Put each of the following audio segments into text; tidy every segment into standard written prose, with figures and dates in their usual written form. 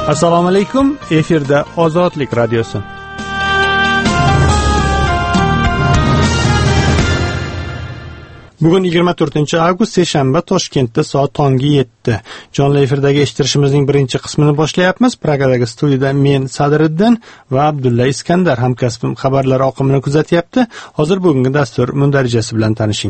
Assalomu alaykum. Efirda Ozodlik radiosi. Bugun 24-avgust seshanba, Toshkentda soat tongi 7. Jonli efirdagi eshittirishimizning birinchi qismini boshlayapmiz. Pragadagi studiyada men Sadriddin va Abdulla Iskandar hamkasbim xabarlar oqimini kuzatyapti. Hozir bugungi dastur mundarijasi bilan tanishing.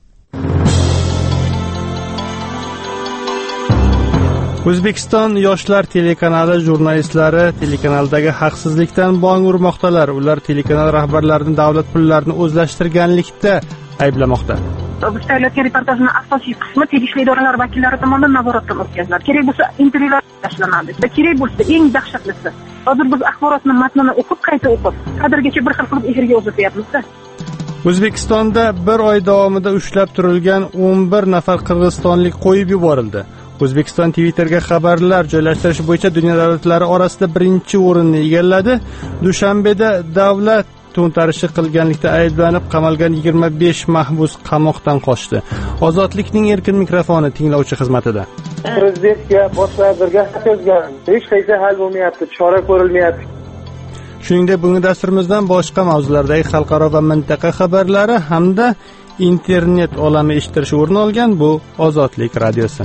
O'zbekiston yoshlar telekanali jurnalistlari telekanaldagi haqsizlikdan bong urmoqdalar. Ular telekanal rahbarlarini davlat pullarini o'zlashtirganlikda ayblamoqda. Biz tayyorlayotgan reportajning asosiy qismi tegishli idoralar vakillari tomonidan nazoratdan o'tkaziladi. Kerak bo'lsa intervyular tashlanadi va kerak bo'lsa eng dahshatlisi, hozir biz axborotni matnini o'qib, qayta o'qib, kadrgacha bir xil qilib efirga uzatyapmiz-da. O'zbekistonda bir oy davomida ushlab turilgan 11 nafar qirg'izistonlik qo'yib yuborildi. O'zbekiston Twitterga xabarlar joylashtirish bo'yicha dunyo davlatlari orasida birinchi o'rinni egalladi. Dushanbeda davlat to'ntarishi qilganlikda ayblanib qamalgan 25 mahbus qamoqdan qochdi. Ozodlikning erkin mikrofoni tinglovchi xizmatida. Prezidentga boshqa yozgan, hech qaysi hal bo'lmayapti, chora ko'rilmayapti. Shuningdek, bugungi dasturimizdan boshqa mavzulardagi xalqaro va mintaqa xabarlari hamda internet olami eshittirishi o'rin olgan bu Ozodlik radiosi.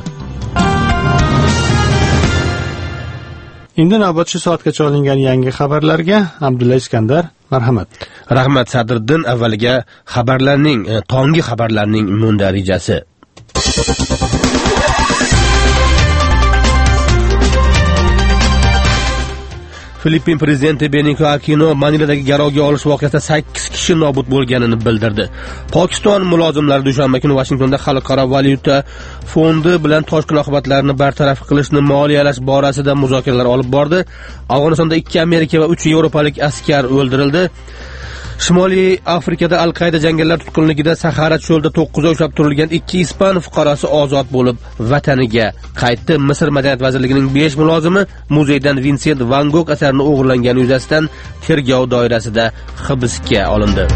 Endi navbat shu soatgacha olingan yangi xabarlarga. Abdulla Iskandar, marhamat. Rahmat Sadriddin. Avvaliga xabarlarning tongi xabarlarning mundarijasi. Filippin prezidenti Benito Aquino Maniladagi garovga olish voqeasida 8 kishi nobud bo'lganini bildirdi. Pokiston mulozimlari dushanba kuni Washingtonda Xalqaro valyuta fondi bilan toshqin oqibatlarini bartaraf qilishni moliyalash borasida muzokaralar olib bordi. Afg'onistonda 2 Amerika va 3 yevropalik askar o'ldirildi. Shimoliy Afrikada Al-Qaida jangarilar tutqunligida Sahara cho'lida 9 oy ushlab turilgan 2 ispan fuqarosi ozod bo'lib vataniga qaytdi. Misr madaniyat vazirligining 5 mulozimi muzeydan Vinsent van Gogh asarini o'g'irlangani yuzasidan tergov doirasida hibsga olindi.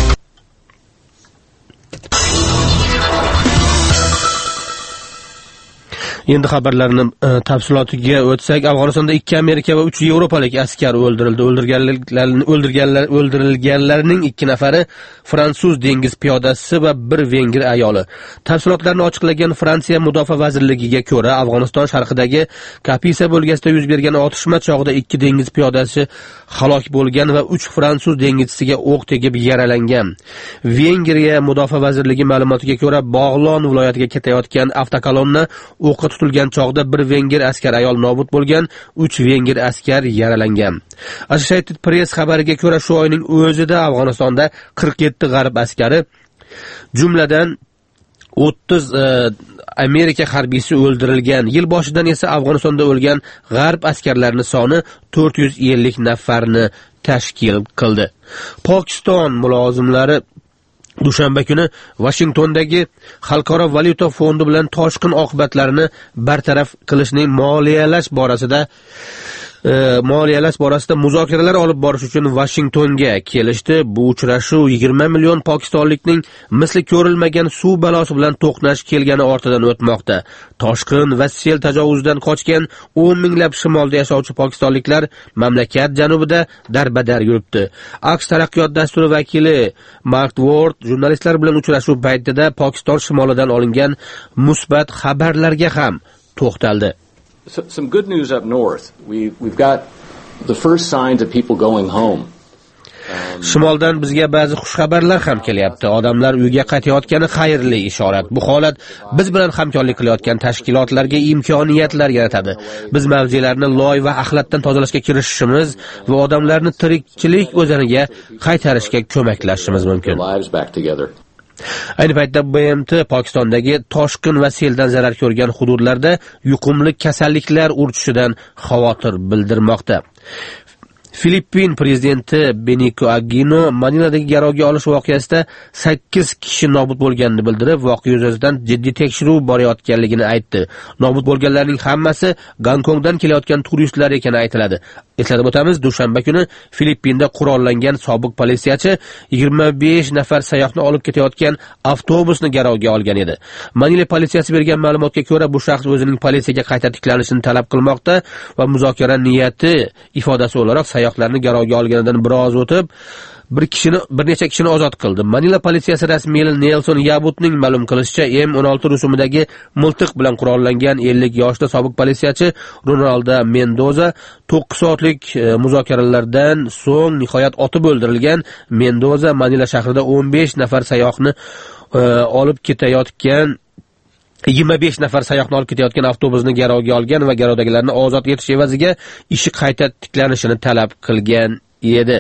Endi xabarlarning tafsilotiga o'tsak, Afg'onistonda 2 Amerika va 3 yevropalik askar o'ldirildi. O'ldirilganlarning 2 nafari fransuz dengiz piyodasi va 1 vengr ayoli. Tafsilotlarni ochiqlagan Fransiya mudofaa vazirligiga ko'ra, Afg'oniston sharqidagi Kapisa bo'lgasida yuz bergan otishma chog'ida 2 dengiz piyodasi halok bo'lgan va 3 fransuz dengizchisiga o'q tegib yaralangan. Vengriya mudofaa vazirligi ma'lumotiga ko'ra, Bog'lon viloyatiga ketayotgan avtokolonna o'qqa tutilgan chog'da 1 vengr askar ayol nobud bo'lgan, 3 vengr askar yaralangan. Associated Press xabariga ko'ra, shu oyning o'zida Afg'onistonda 47 g'arb askari, jumladan 30 Amerika harbiysi o'ldirilgan. Yil boshidan esa Afg'onistonda o'lgan g'arb askarlarining soni 450 nafarni tashkil qildi. Pokiston mulozimlari dushanba kuni Washingtondagi Xalqaro valyuta fondi bilan toshqin oqibatlarini bartaraf qilishning moliyalash borasida muzokaralar olib borish uchun Washingtonga kelishdi. Bu uchrashuv 20 million pokistonlikning misli ko'rilmagan suv balosi bilan to'qnash kelgani ortidan o'tmoqda. Toshqin va sel tajovuzidan qochgan 10 minglab shimolda yashovchi pokistonliklar mamlakat janubida darbadar yuribdi. Aqsh taraqqiyot dasturi vakili Mark Ward jurnalistlar bilan uchrashuv paytida Pokiston shimolidan olingan musbat xabarlarga ham to'xtaldi. Some good news up north. We've got the first signs of people going home. Shimoldan bizga ba'zi xush xabarlar ham kelyapti. Odamlar uyga qaytayotgani xayrli ishorat. Bu holat biz bilan hamkorlik qilayotgan tashkilotlarga imkoniyatlar yaratadi. Biz mavzelarni loy va axlatdan tozalashga kirishishimiz va odamlarni tirikchilik o'zaniga qaytarishga ko'maklashishimiz mumkin. Ayni paytda BMT Pokistondagi toshqin va seldan zarar ko'rgan hududlarda yuqumli kasalliklar urchishidan xavotir bildirmoqda. Filippin prezidenti Benito Aquino Maniladagi garovga olish voqeasida 8 kishi nobud bo'lganini bildirib, voqea yuzasidan jiddiy tekshiruv borayotganligini aytdi. Nobud bo'lganlarning hammasi Gonkongdan kelayotgan turistlar ekani aytiladi. Eslatib o'tamiz, dushanba kuni Filippinda qurollangan sobiq politsiyachi 25 nafar sayyohni olib ketayotgan avtobusni garovga olgan edi. Manila politsiyasi bergan ma'lumotga ko'ra, bu shaxs o'zining politsiyaga qayta tiklanishini talab qilmoqda va muzokara niyati ifodasi o'laroq sayyohlarni garovga olganidan biroz o'tib bir necha kishini ozod qildi. Manila politsiyasi rasmiyyi Nelson Yabutning ma'lum qilishicha, M16 rusumidagi miltiq bilan qurollangan 50 yoshli sobiq politsiyachi Ronaldo Mendoza 9 soatlik muzokaralardan so'ng nihoyat otib o'ldirilgan. Mendoza Manila shahrida 15 nafar sayyohni olib ketayotgan 25 nafar sayyohni olib ketayotgan avtobusni garovga olgan va garovdagilarni ozod etish evaziga ishi qayta tiklanishini talab qilgan edi.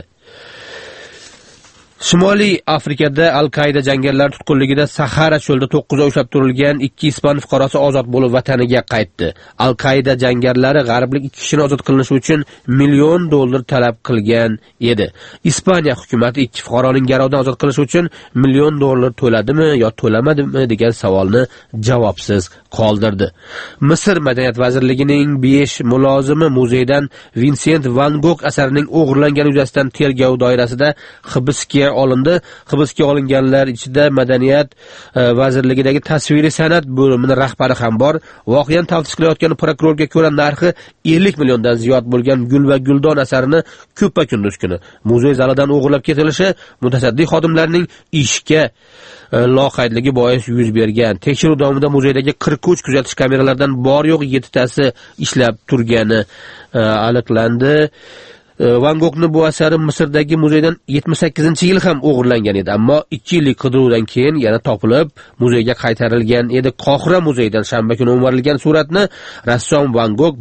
Shimoliy Afrikada Al-Qaida jangarilar tutqunligida Sahara cho'lida 9 oy ushlab turilgan 2 ispan fuqarosi ozod bo'lib vataniga qaytdi. Al-Qaida jangarilari g'arblik 2 kishini ozod qilinishi uchun $1 million talab qilgan edi. Ispaniya hukumatı 2 fuqaroning garovdan ozod qilish uchun $1 million to'ladimi yo to'lamadimi degan savolni javobsiz qoldirdi. Misr madaniyat vazirligining 5 mulozimi muzeydan Vincent van Gogh asarining o'g'irlangani yuzasidan tergov doirasida hibsga olindi. Hibsga olinganlar ichida madaniyat vazirligidagi tasviriy san'at bo'limining rahbari ham bor. Voqeani taftish qilayotgan prokurorga ko'ra, narxi 50 milliondan ziyod bo'lgan Gul va Guldon asarini ko'ppa kunduz kuni muzey zalidan o'g'irlab ketilishi mutasaddi xodimlarning ishga loqaydligi bois yuz bergan. Tekshiruv davomida muzeydagi 43 kuzatish kameralaridan bor yo'q 7 tasi ishlab turgani aniqlandi. Van Goghning bu asari Misrdagi muzeydan 78-yil ham o'g'irlangan edi, ammo 2 yillik qidiruvdan keyin yana topilib, muzeyga qaytarilgan edi. Qohira muzeyidan shanba kuni o'marilgan suratni rassom Van Gogh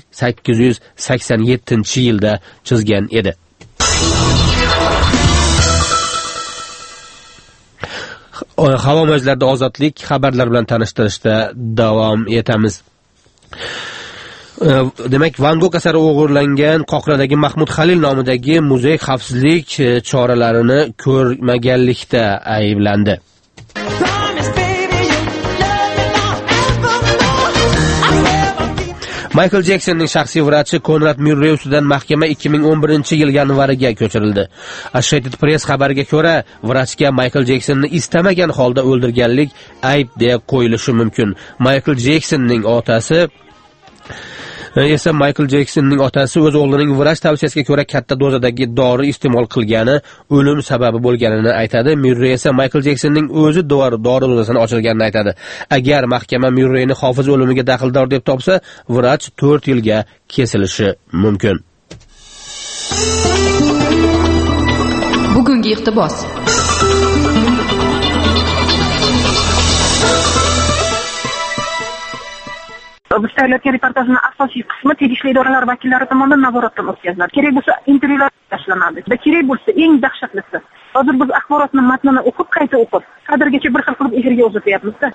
1887-yilda chizgan edi. Havo mavjlarida ozodlik xabarlar bilan tanishtirishda davom etamiz. Demak, Van Gogh asari o'g'irlangan Qohiradagi Mahmud Xalil nomidagi muzey xavfsizlik choralarini ko'rmaganlikda ayblandi. Michael Jacksonning shaxsiy vrachi Konrad Murrey ustidan mahkama 2011-yil yanvariga ko'chirildi. Associated Press xabariga ko'ra, vrachga Michael Jacksonni istamagan holda o'ldirganlik ayb deb qo'yilishi mumkin. Michael Jacksonning otasi o'z o'g'lining vrach tavsiyasiga ko'ra katta dozadagi dori iste'mol qilgani o'lim sababi bo'lganini aytadi. Murrey esa Michael Jacksonning o'zi dori dozasini ochirganini aytadi. Agar mahkama Murreyni hofiz o'limiga daxldor deb topsa, vrach 4 yilga kesilishi mumkin. Bugungi iqtibos. Biz tayyorlayotgan reportajning asosiy qismi tegishli idoralar vakillari tomonidan nazoratdan o'tkaziladi. Kerak bo'lsa intervyular tashlanadi. Kerak bo'lsa eng dahshatlisi, hozir biz axborotni matnini o'qib, qayta o'qib, qadrgacha bir xil qilib efirga uzatyapmiz-da.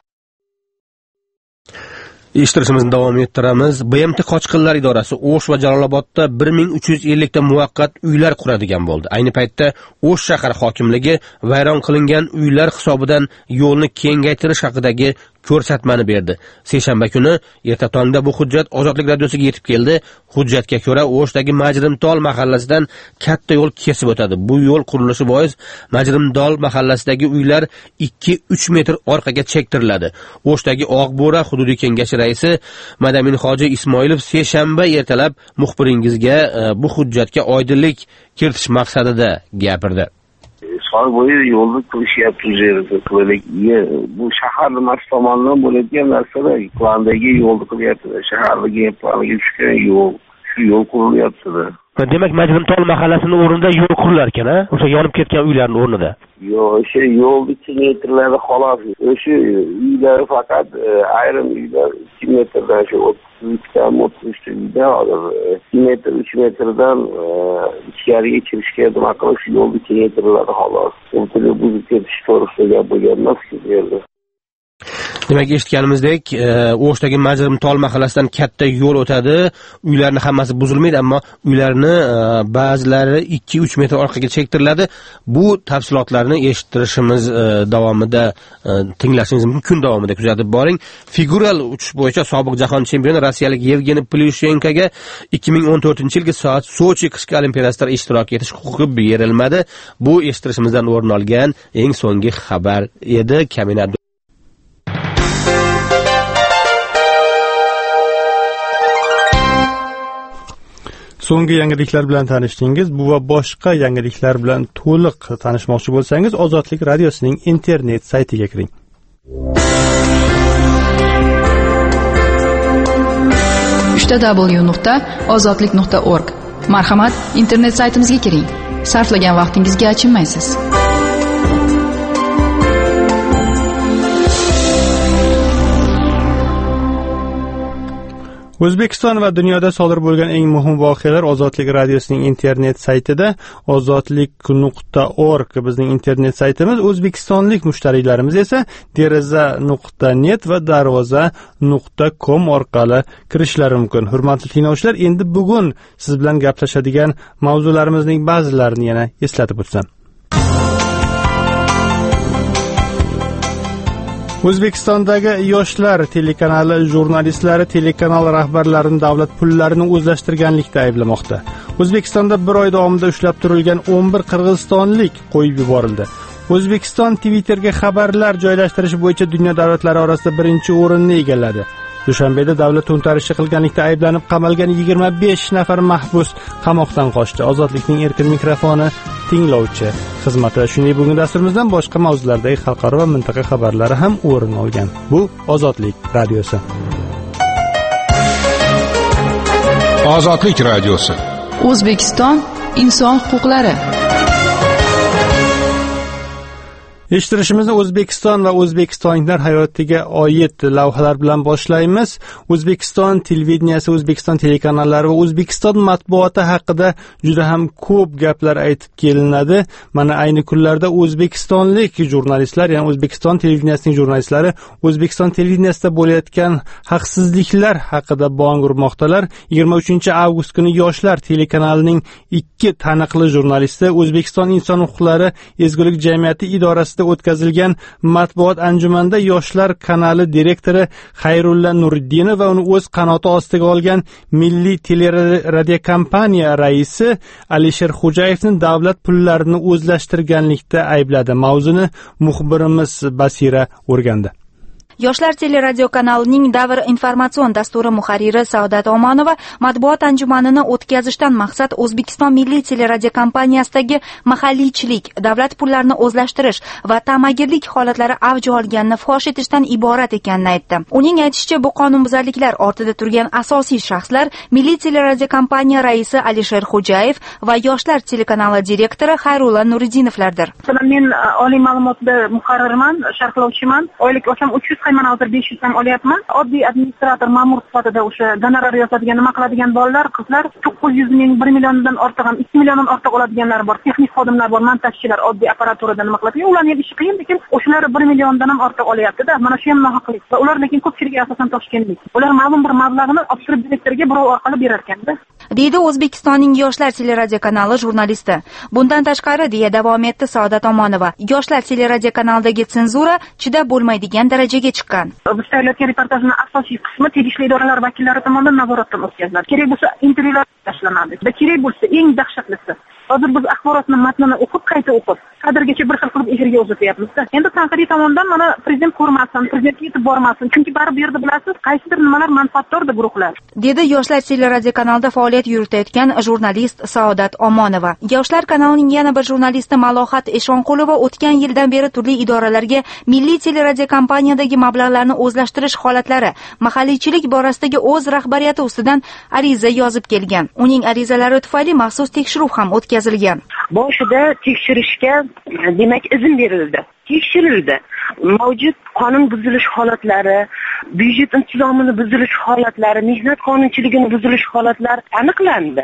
Eshittirishimizni davom ettiramiz. BMT qochqinlar idorasi O'sh va Jalolobodda 1350 ta muvaqqat uylar quradigan bo'ldi. Ayni paytda O'sh shahar hokimligi vayron qilingan uylar hisobidan yo'lni kengaytirish haqidagi ko'rsatmani berdi. Seshanba kuni erta tongda bu hujjat Ozodlik radiosiga yetib keldi. Hujjatga ko'ra, O'shdagi Majrimtol mahallasidan katta yo'l kesib o'tadi. Bu yo'l qurilishi bois Majrimtol mahallasidagi uylar 2-3 metr orqaga chektiriladi. O'shdagi Oqbo'ra hududiy kengashi raisi Madamin Hoji Ismoilov seshanba ertalab muxbiringizga bu hujjatga oydinlik kiritish maqsadida gapirdi. Soy bo'yi yo'lni qilishyapti o'zlari qilaylik. Bu shahar markaz tomonidan bo'ladigan narsalar plandagi yo'lni qilyapti. Shaharga planga tushgan yo'l, shu yo'l qurilyapti. Demak, Majrimtol mahallasining o'rnida yo'l qurilar ekan-a? O'sha yonib ketgan uylarning o'rnida. Yo'q, o'sha yo'lni kengaytiriladi xolos. O'sha uylar faqat ayrim uylar 2 metrdan shu 33 uyda hozir 2 metr 3 metrdan ichkariga kirishga nima qilish yo'lni kengaytiriladi xolos. O'rtada buzib ketish to'g'risida gap bo'lgan emas-ku bu yerda. Demak, eshitganimizdek, O'shdagi Majrimtol mahallasidan katta yo'l o'tadi. Uylarning hammasi buzilmaydi, ammo uylarni ba'zilari 2-3 metr orqaga chektiriladi. Bu tafsilotlarni eshittirishimiz davomida tinglashingiz mumkin. Kun davomida kuzatib boring. Figural uchish bo'yicha sobiq jahon chempioni rossiyalik Yevgeniy Plyushenkoga 2014-yilgi Sochi qishki olimpiadasida ishtirok etish huquqi berilmadi. Bu eshittirishimizdan o'rin olgan eng so'nggi xabar edi. Kamina so'nggi yangiliklar bilan tanishdingiz. Bu va boshqa yangiliklar bilan to'liq tanishmoqchi bo'lsangiz, Ozodlik radiosining internet saytiga kiring. www.ozodlik.org. Marhamat, internet saytimizga kiring. Sarflagan vaqtingizga achinmaysiz. O'zbekiston va dunyoda sodir bo'lgan eng muhim voqealar Ozodlik radiosining internet saytida. ozodlik.org bizning internet saytimiz. O'zbekistonlik mushtariylarimiz esa deraza.net va darvoza.com orqali kirishlari mumkin. Hurmatli tinglovchilar, endi bugun siz bilan gaplashadigan mavzularimizning ba'zilarini yana eslatib o'tsam. O'zbekistondagi yoshlar telekanali jurnalistlari telekanal rahbarlarini davlat pullarini o'zlashtirganlikda ayblamoqda. O'zbekistonda bir oy davomida ushlab turilgan 11 qirg'izistonlik qo'yib yuborildi. O'zbekiston Twitterga xabarlar joylashtirish bo'yicha dunyo davlatlari orasida birinchi o'rinni egalladi. Dushanbeda davlat to'ntarishi qilganlikda ayblanib qamalgan 25 nafar mahbus qamoqdan qochdi. Ozodlikning erkin mikrofoni tinglovchi xizmati. Shuningdek, bugun dasturimizdan boshqa mavzulardagi xalqaro va mintaqa xabarlari ham o'rin olgan. Bu Ozodlik radiosi. Ozodlik radiosi. O'zbekiston inson huquqlari. Eshittirishimizni O'zbekiston va o'zbekistonliklar hayotiga oid lavhalar bilan boshlaymiz. O'zbekiston televideniyasi, O'zbekiston telekanallari va O'zbekiston matbuoti haqida juda ham ko'p gaplar aytib kelinadi. Mana ayni kunlarda o'zbekistonlik jurnalistlar, ya'ni O'zbekiston televideniyasining jurnalistlari O'zbekiston televideniyasida bo'layotgan haqsizliklar haqida bong urmoqdalar. 23-avgust kuni Yoshlar telekanalining 2 taniqli jurnalisti O'zbekiston inson huquqlari ezgulik jamiyati idorasida o'tkazilgan matbuot anjumanida Yoshlar kanali direktori Xayrulla Nuriddinov va uni o'z qanoti ostiga olgan Milliy teleradiokompaniya raisi Alisher Xo'jayevning davlat pullarini o'zlashtirganlikda aybladi. Mavzuni muxbirimiz Basira o'rgandi. Yoshlar teleradiokanalining Davr informatsion dasturi muharriri Saodat Omonova matbuot anjumanini o'tkazishdan maqsad O'zbekiston Milliy teleradiokompaniyasidagi mahalliychilik, davlat pullarini o'zlashtirish va ta'magirlik holatlari avj olganini fosh etishdan iborat ekanini aytdi. Uning aytishicha, bu qonunbuzarliklar ortida turgan asosiy shaxslar Milliy teleradiokompaniya raisi Alisher Xo'jayev va Yoshlar telekanali direktori Xayrulla Nuriddinovlardir. Men oliy ma'lumotda muharrirman, sharhlovchiman. Oylik olsam 300, man hozir 500 ham olyapman. Oddiy administrator, ma'mur sifatida o'sha gonorar yozadigan, nima qiladigan bolalar, qizlar 900 ming, 1 milliondan ortiq ham, 2 milliondan ortiq oladiganlar bor. Texnik xodimlar bor, montajchilar, oddiy apparaturada nima qiladigan. Ularning ishi qiyin, lekin o'shalar 1 milliondan ham ortiq olyapti-da. Mana shu ham nohaqlik. Va ular lekin ko'pchiligi asosan toshkentlik. Ular ma'lum bir mablag'ni obsirib direktorga birov orqali berar ekan-da. deydi O'zbekistonning Yoshlar teleradiokanali jurnalisti. Bundan tashqari, deya davom etdi Saodat Omonova, Yoshlar teleradiokanalidagi senzura chidab bo'lmaydigan darajaga chiqqan. Biz tayyorlayotgan reportajning asosiy qismi tegishli idoralar vakillari tomonidan nazoratdan o'tkaziladi. Kerak bo'lsa intervyular tashlanadi. Kerak bo'lsa eng dahshatlisi, hozir biz axborotni matnini o'qib, qayta o'qib, kadrgacha bir xil qilib efirga uzatyapmiz-da. Endi tanqidiy tomondan mana prezident ko'rmasin, prezidentga yetib bormasin. Chunki baribir bu yerda bilasiz, qaysidir nimalar manfaatdordir guruhlar. Dedi Yoshlar teleradiokanalida faoliyat yuritayotgan jurnalist Saodat Omonova. Yoshlar kanalining yana bir jurnalisti Malohat Eshonqulova o'tgan yildan beri turli idoralarga Milliy teleradiokompaniyadagi mablag'larni o'zlashtirish holatlari, mahalliychilik borasidagi o'z rahbariyati ustidan ariza yozib kelgan. Uning arizalari tufayli maxsus tekshiruv ham o'tkazilgan. Boshida tekshirishga demak izn berildi. Tekshirildi. Mavjud qonun buzilish holatlari, byudjet intizomini buzilish holatlari, mehnat qonunchiligini buzilish holatlari aniqlandi.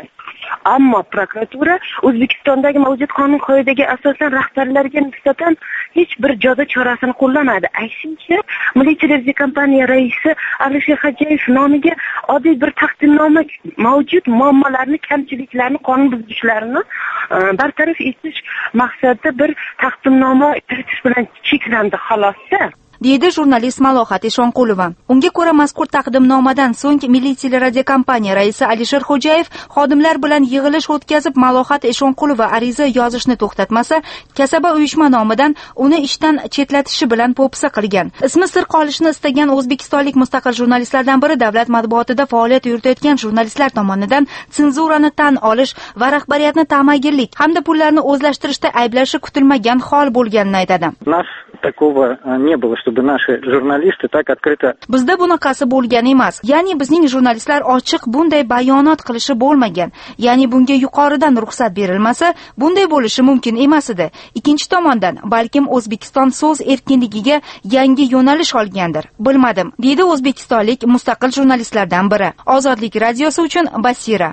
Ammo prokuratura O'zbekistondagi mavjud qonun qoidaga asosan rahbarlarga nisbatan hech bir jazo chorasini qo'llamadi. Aksincha, Milliy televiziya kompaniya raisi Alisher Xo'jayev nomiga oddiy bir taqdimnoma mavjud muammolarni, kamchiliklarni, qonun buzilishlarini bartaraf etish maqsadida bir taqdimnoma kiritish bilan cheklandi xolos-da. deydi jurnalist Malohat Eshonqulova. Unga ko'ra, mazkur taqdimnomadan so'ng Milliy teleradiokompaniya raisi Alisher Xo'jayev xodimlar bilan yig'ilish o'tkazib, Malohat Eshonqulova ariza yozishni to'xtatmasa, kasaba uyushma nomidan uni ishdan chetlatishi bilan po'pisa qilgan. Ismi sir qolishni istagan o'zbekistonlik mustaqil jurnalistlardan biri davlat matbuotida faoliyat yuritayotgan jurnalistlar tomonidan senzurani tan olish va rahbariyatni ta'magirlik hamda pullarni o'zlashtirishda ayblashi kutilmagan hol bo'lganini aytadi. Такого не было, чтобы наши журналисты так открыто... Bizda bunaqasi bo'lgan emas. Ya'ni bizning jurnalistlar ochiq bunday bayonot qilishi bo'lmagan. Ya'ni bunga yuqoridan ruxsat berilmasa, bunday bo'lishi mumkin emas edi. Ikkinchi tomondan, balkim O'zbekiston so'z erkinligiga yangi yo'nalish olgandir. Bilmadim, deydi o'zbekistonlik mustaqil jurnalistlardan biri. Ozodlik radiosi uchun Basira.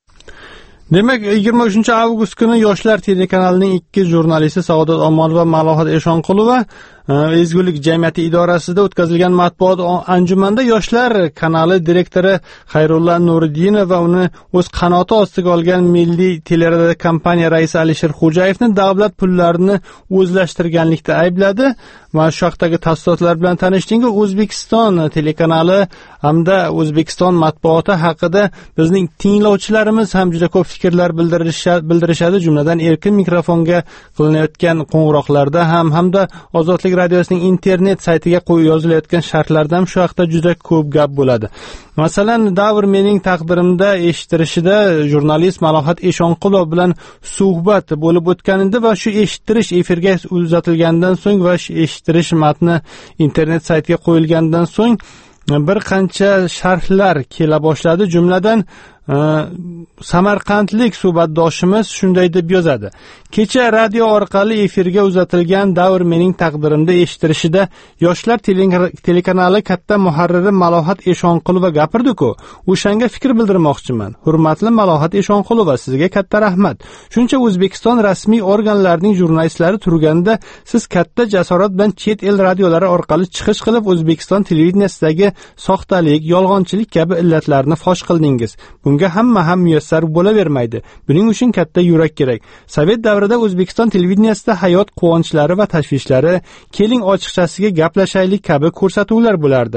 Demak, 23 avgust kuni Yoshlar telekanalining 2 jurnalisti Saodat Omonova va Malohat Eshonqulova Ezgulik jamiyati idorasida o'tkazilgan matbuot anjumanida Yoshlar kanali direktori Xayrulla Nuriddinov va uni o'z qanoti ostiga olgan Milliy teleradiokompaniya raisi Alisher Xo'jayevni davlat pullarini o'zlashtirganlikda aybladi. Va shu haqdagi tafsilotlar bilan tanishdingiz. O'zbekiston telekanali hamda O'zbekiston matbuoti haqida bizning tinglovchilarimiz ham juda ko'p fikrlar bildirishadi. Jumladan erkin mikrofonga qilinayotgan qo'ng'iroqlarda hamda Ozodlik radiosining internet saytiga yozilayotgan sharhlarda ham shu haqda juda ko'p gap bo'ladi. Masalan, Davr mening taqdirimda eshittirishida jurnalist Malohat Eshonqulova bilan suhbat bo'lib o'tganida va shu eshittirish efirga uzatilgandan so'ng va eshittirish matni internet saytiga qo'yilgandan so'ng bir qancha sharhlar kela boshladi. Jumladan samarqandlik suhbatdoshimiz shunday deb yozadi. Kecha radio orqali efirga uzatilgan Davr mening taqdirimda eshittirishida Yoshlar telekanali katta muharriri Malohat Eshonqulova gapirdi-ku. O'shanga fikr bildirmoqchiman. Hurmatli Malohat Eshonqulova, sizga katta rahmat. Shuncha O'zbekiston rasmiy organlarining jurnalistlari turganda siz katta jasorat bilan chet el radiolari orqali chiqish qilib O'zbekiston televiziyasidagi soxtalik, yolg'onchilik kabi illatlarni fosh qildingiz. Bunga hamma ham muyassar bo'lavermaydi. Buning uchun katta yurak kerak. Sovet davrida O'zbekiston televideniyasida hayot quvonchlari va tashvishlari, keling ochiqchasiga gaplashaylik kabi ko'rsatuvlar bo'lardi.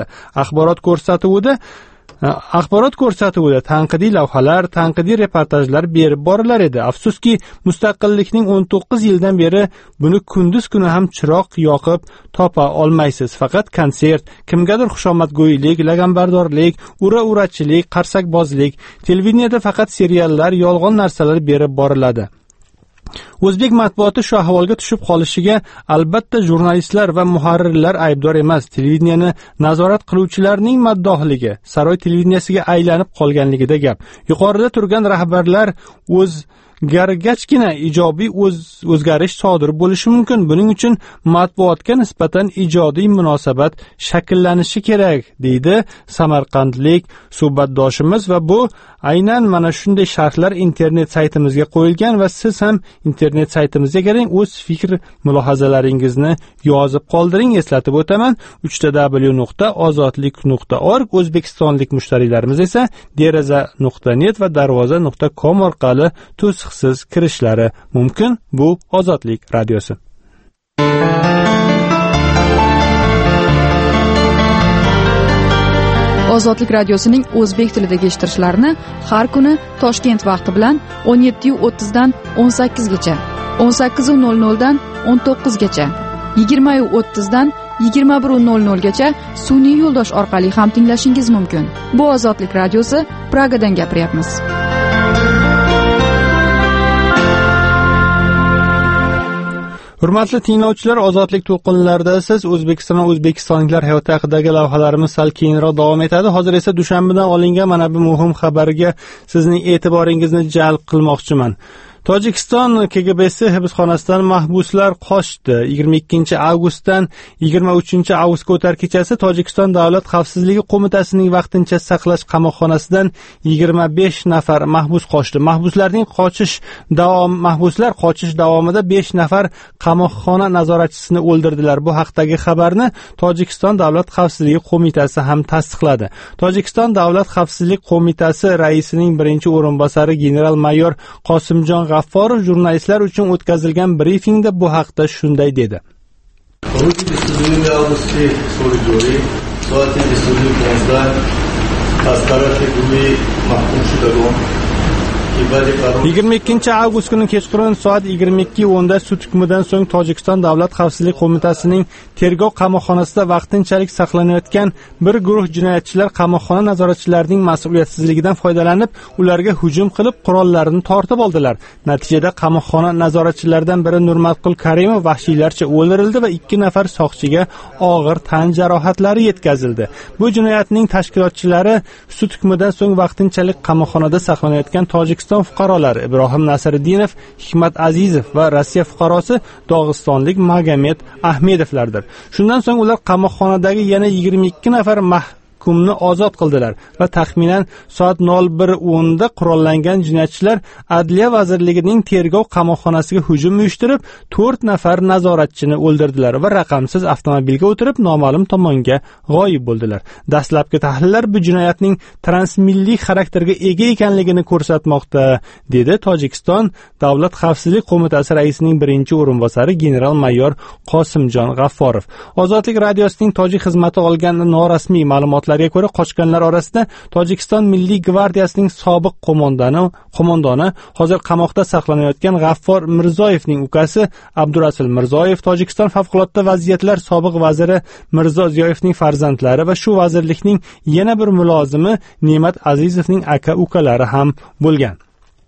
Axborot ko'rsatuvida tanqidiy lavhalar, tanqidiy reportajlar berib borilar edi. Afsuski, mustaqillikning 19 yildan beri buni kunduz kuni ham chiroq yoqib topa olmaysiz. Faqat konsert, kimgadir xushomadgo'ylik, laganbardorlik, ura-urachilik, qarsakbozlik, televideniyada faqat seriallar, yolg'on narsalar berib boriladi. O'zbek matbuoti shu ahvolga tushib qolishiga albatta jurnalistlar va muharrirlar aybdor emas. Televideniyani nazorat qiluvchilarning maddohligi, saroy televideniyasiga aylanib qolganligida gap. Yuqorida turgan rahbarlar o'zgargachgina ijobiy o'zgarish sodir bo'lishi mumkin. Buning uchun matbuotga nisbatan ijodiy munosabat shakllanishi kerak, deydi samarqandlik suhbatdoshimiz va bu aynan mana shunday sharhlar internet saytimizga qo'yilgan va siz ham internet saytimizga kiring, o'z fikr mulohazalaringizni yozib qoldiring. Eslatib o'taman, www.ozodlik.org, o'zbekistonlik mushtariylarimiz esa deraza.net va darvoza.com orqali to'siqsiz kirishlari mumkin. Bu Ozodlik radiosi. Ozodlik radiosining o'zbek tilidagi eshittirishlarini har kuni Toshkent vaqti bilan 17:30 dan 18 gacha, 18:00 dan 19 gacha, 20:30 dan 21:00 gacha sun'iy yo'ldosh orqali ham tinglashingiz mumkin. Bu Ozodlik radiosi, Pragadan gapiryapmiz. Hurmatli tinglovchilar, Ozodlik to'lqinlarida siz O'zbekiston va o'zbekistonliklar hayoti haqidagi lavhalarimiz sal keyinroq davom etadi. Hozir esa dushanbadan olingan mana bu muhim xabarga sizning e'tiboringizni jalb qilmoqchiman. Tojikiston KGBsi hibsxonasidan mahbuslar qochdi. 22 avgustdan 23 avgustga o'tar kechasi Tojikiston Davlat xavfsizligi qo'mitasining vaqtincha saqlash qamoqxonasidan 25 nafar mahbus qochdi. Mahbuslar qochish davomida 5 nafar qamoqxona nazoratchisini o'ldirdilar. Bu haqdagi xabarni Tojikiston Davlat xavfsizligi qo'mitasi ham tasdiqladi. Tojikiston Davlat xavfsizlik qo'mitasi raisining birinchi o'rinbosari general-mayor Qosimjon G'afforov jurnalistlar uchun o'tkazilgan brifingda bu haqda shunday dedi. Yigirma ikkinchi avgust kuni kechqurun soat 22:10 sud hukmidan so'ng Tojikiston Davlat xavfsizlik qo'mitasining tergov qamoqxonasida vaqtinchalik saqlanayotgan bir guruh jinoyatchilar qamoqxona nazoratchilarining mas'uliyatsizligidan foydalanib, ularga hujum qilib, qurollarini tortib oldilar. Natijada qamoqxona nazoratchilaridan biri Nurmatqul Karimov vahshiylarcha o'ldirildi va 2 nafar soqchiga og'ir tan jarohatlari yetkazildi. Bu jinoyatning tashkilotchilari sud hukmidan so'ng vaqtinchalik qamoqxonada saqlanayotgan Tojikiston fuqarolari Ibrohim Nasriddinov, Hikmat Azizov va Rossiya fuqarosi Dog'istonlik Magomed Ahmedovlardir. Shundan so'ng ular qamoqxonadagi yana 22 nafar mahkumni ozod qildilar va taxminan soat 01:10 da qurollangan jinoyatchilar Adliya vazirligining tergov qamoqxonasiga hujum uyushtirib, 4 nafar nazoratchini o'ldirdilar va raqamsiz avtomobilga o'tirib noma'lum tomonga g'oyib bo'ldilar. Dastlabki tahlillar bu jinoyatning transmilliy xarakterga ega ekanligini ko'rsatmoqda, dedi Tojikiston Davlat xavfsizlik qo'mitasi raisining birinchi o'rinbosari general-mayor Qosimjon G'afforov. Ozodlik radiosining tojik xizmati olgan norasmiy ma'lumotlarga ko'ra, qochganlar orasida Tojikiston Milliy gvardiyasining sobiq qo'mondoni, hozir qamoqda saqlanayotgan G'affor Mirzoyevning ukasi Abdurasul Mirzoyev, Tojikiston favqulodda vaziyatlar sobiq vaziri Mirzo Ziyoyevning farzandlari va shu vazirlikning yana bir mulozimi Ne'mat Azizovning aka-ukalari ham bo'lgan.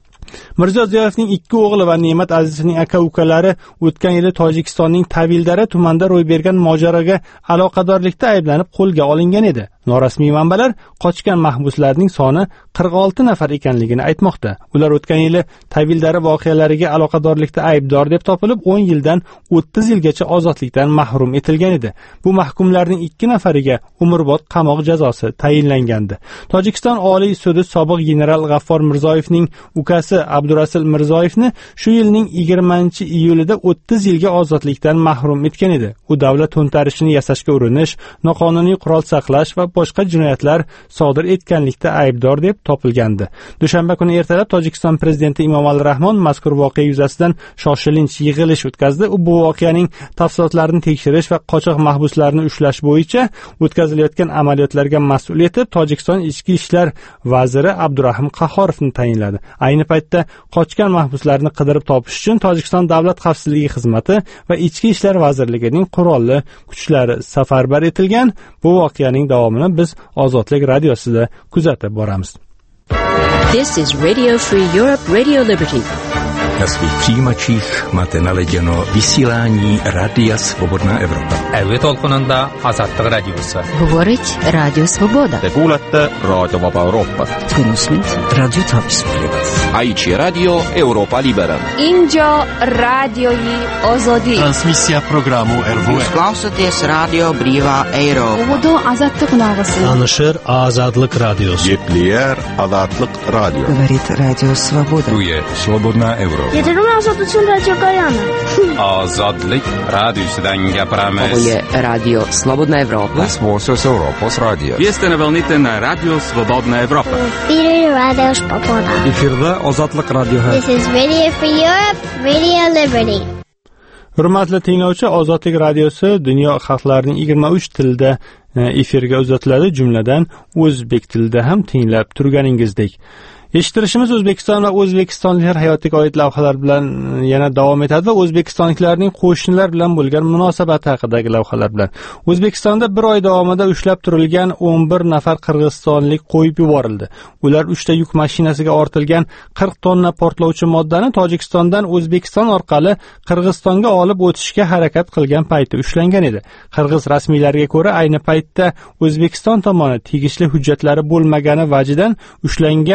Mirzo Ziyoyevning 2 o'g'li va Ne'mat Azizovning aka-ukalari o'tgan yili Tojikistonning Tavildara tumanida ro'y bergan mojaroga aloqadorlikda ayblanib qo'lga olingan edi. Norasmiy manbalar qochgan mahbuslarning soni 46 nafar ekanligini aytmoqda. Ular o'tgan yili Tavildara voqealariga aloqadorlikda aybdor deb topilib, 10 yildan 30 yilgacha ozodlikdan mahrum etilgan edi. Bu mahkumlarning 2 nafariga umrbod qamoq jazosi tayinlangandi. Tojikiston Oliy sudi sobiq general G'affor Mirzoyevning ukasi Abdurasul Mirzoyevni shu yilning 20-iyulida 30 yilga ozodlikdan mahrum etgan edi. U davlat to'ntarishini yasashga urinish, noqonuniy qurol saqlash va boshqa jinoyatlar sodir etganlikda aybdor deb topilgandi. Dushanba kuni ertalab Tojikiston prezidenti Emomali Rahmon mazkur voqea yuzasidan shoshilinch yig'ilish o'tkazdi. U bu voqeaning tafsilotlarini tekshirish va qochoq mahbuslarni ushlash bo'yicha o'tkazilayotgan amaliyotlarga mas'ul etib Tojikiston ichki ishlar vaziri Abdurahim Qahhorovni tayinladi. Ayni paytda qochgan mahbuslarni qidirib topish uchun Tojikiston Davlat xavfsizligi xizmati va Ichki ishlar vazirligining qurolli kuchlari safarbar etilgan. Bu voqeaning davomini biz Ozodlik radiosida kuzatib boramiz. This is Radio Free Europe, Radio Liberty. Na svých přijímačích máte naladěno vysílání Rádia Svobodná Evropa. Әуе толқынында Азаттық радиосы. Говорить Радио Свобода. Te kuulete Raadio Vaba Euroopat. Tunusmed Radio Tapsmilivat. Aichi Radio Europa Libera. Injo radioi Ozodi. Transmisija programu RVS. Klausoties Radio Brīvā Eiropa. Uvodu Azatlık nağısı. Tanışır Azadlık Radiosu. Yepler Azadlık Radio. Говорит Радио Свобода. Tu je Svobodná Evropa. Yeterli azad uchun radio Gayana. Ozodlik radiosidan gapiramiz. Ovo je Radio Slobodna Evropa. Svosos Europos Radio. Jeste na volnite na Radio Svobodna Evropa. Biri Radio Svoboda. Efirde Azadlık Radyosu. This is Radio Free Europe, Radio Liberty. Hurmatli tinglovchi, Ozodlik radiosi dunyo xalqlarining 23 tilida efirga uzatiladi, jumladan o'zbek tilida ham tinglab turganingizdek. Eshittirishimiz O'zbekiston va o'zbekistonliklar hayotiga oid lavhalar bilan yana davom etadi va o'zbekistonliklarning qo'shnilar bilan bo'lgan munosabati haqidagi lavhalar bilan. O'zbekistonda bir oy davomida ushlab turilgan 11 nafar qirg'izistonlik qo'yib yuborildi. Ular 3 ta yuk mashinasiga ortilgan 40 tonna portlovchi moddani Tojikistondan O'zbekiston orqali Qirg'izistonga olib o'tishga harakat qilgan payti ushlangan edi. Qirg'iz rasmiylariga ko'ra, ayni paytda O'zbekiston tomoni tegishli hujjatlari bo'lmagani vajidan ushlangan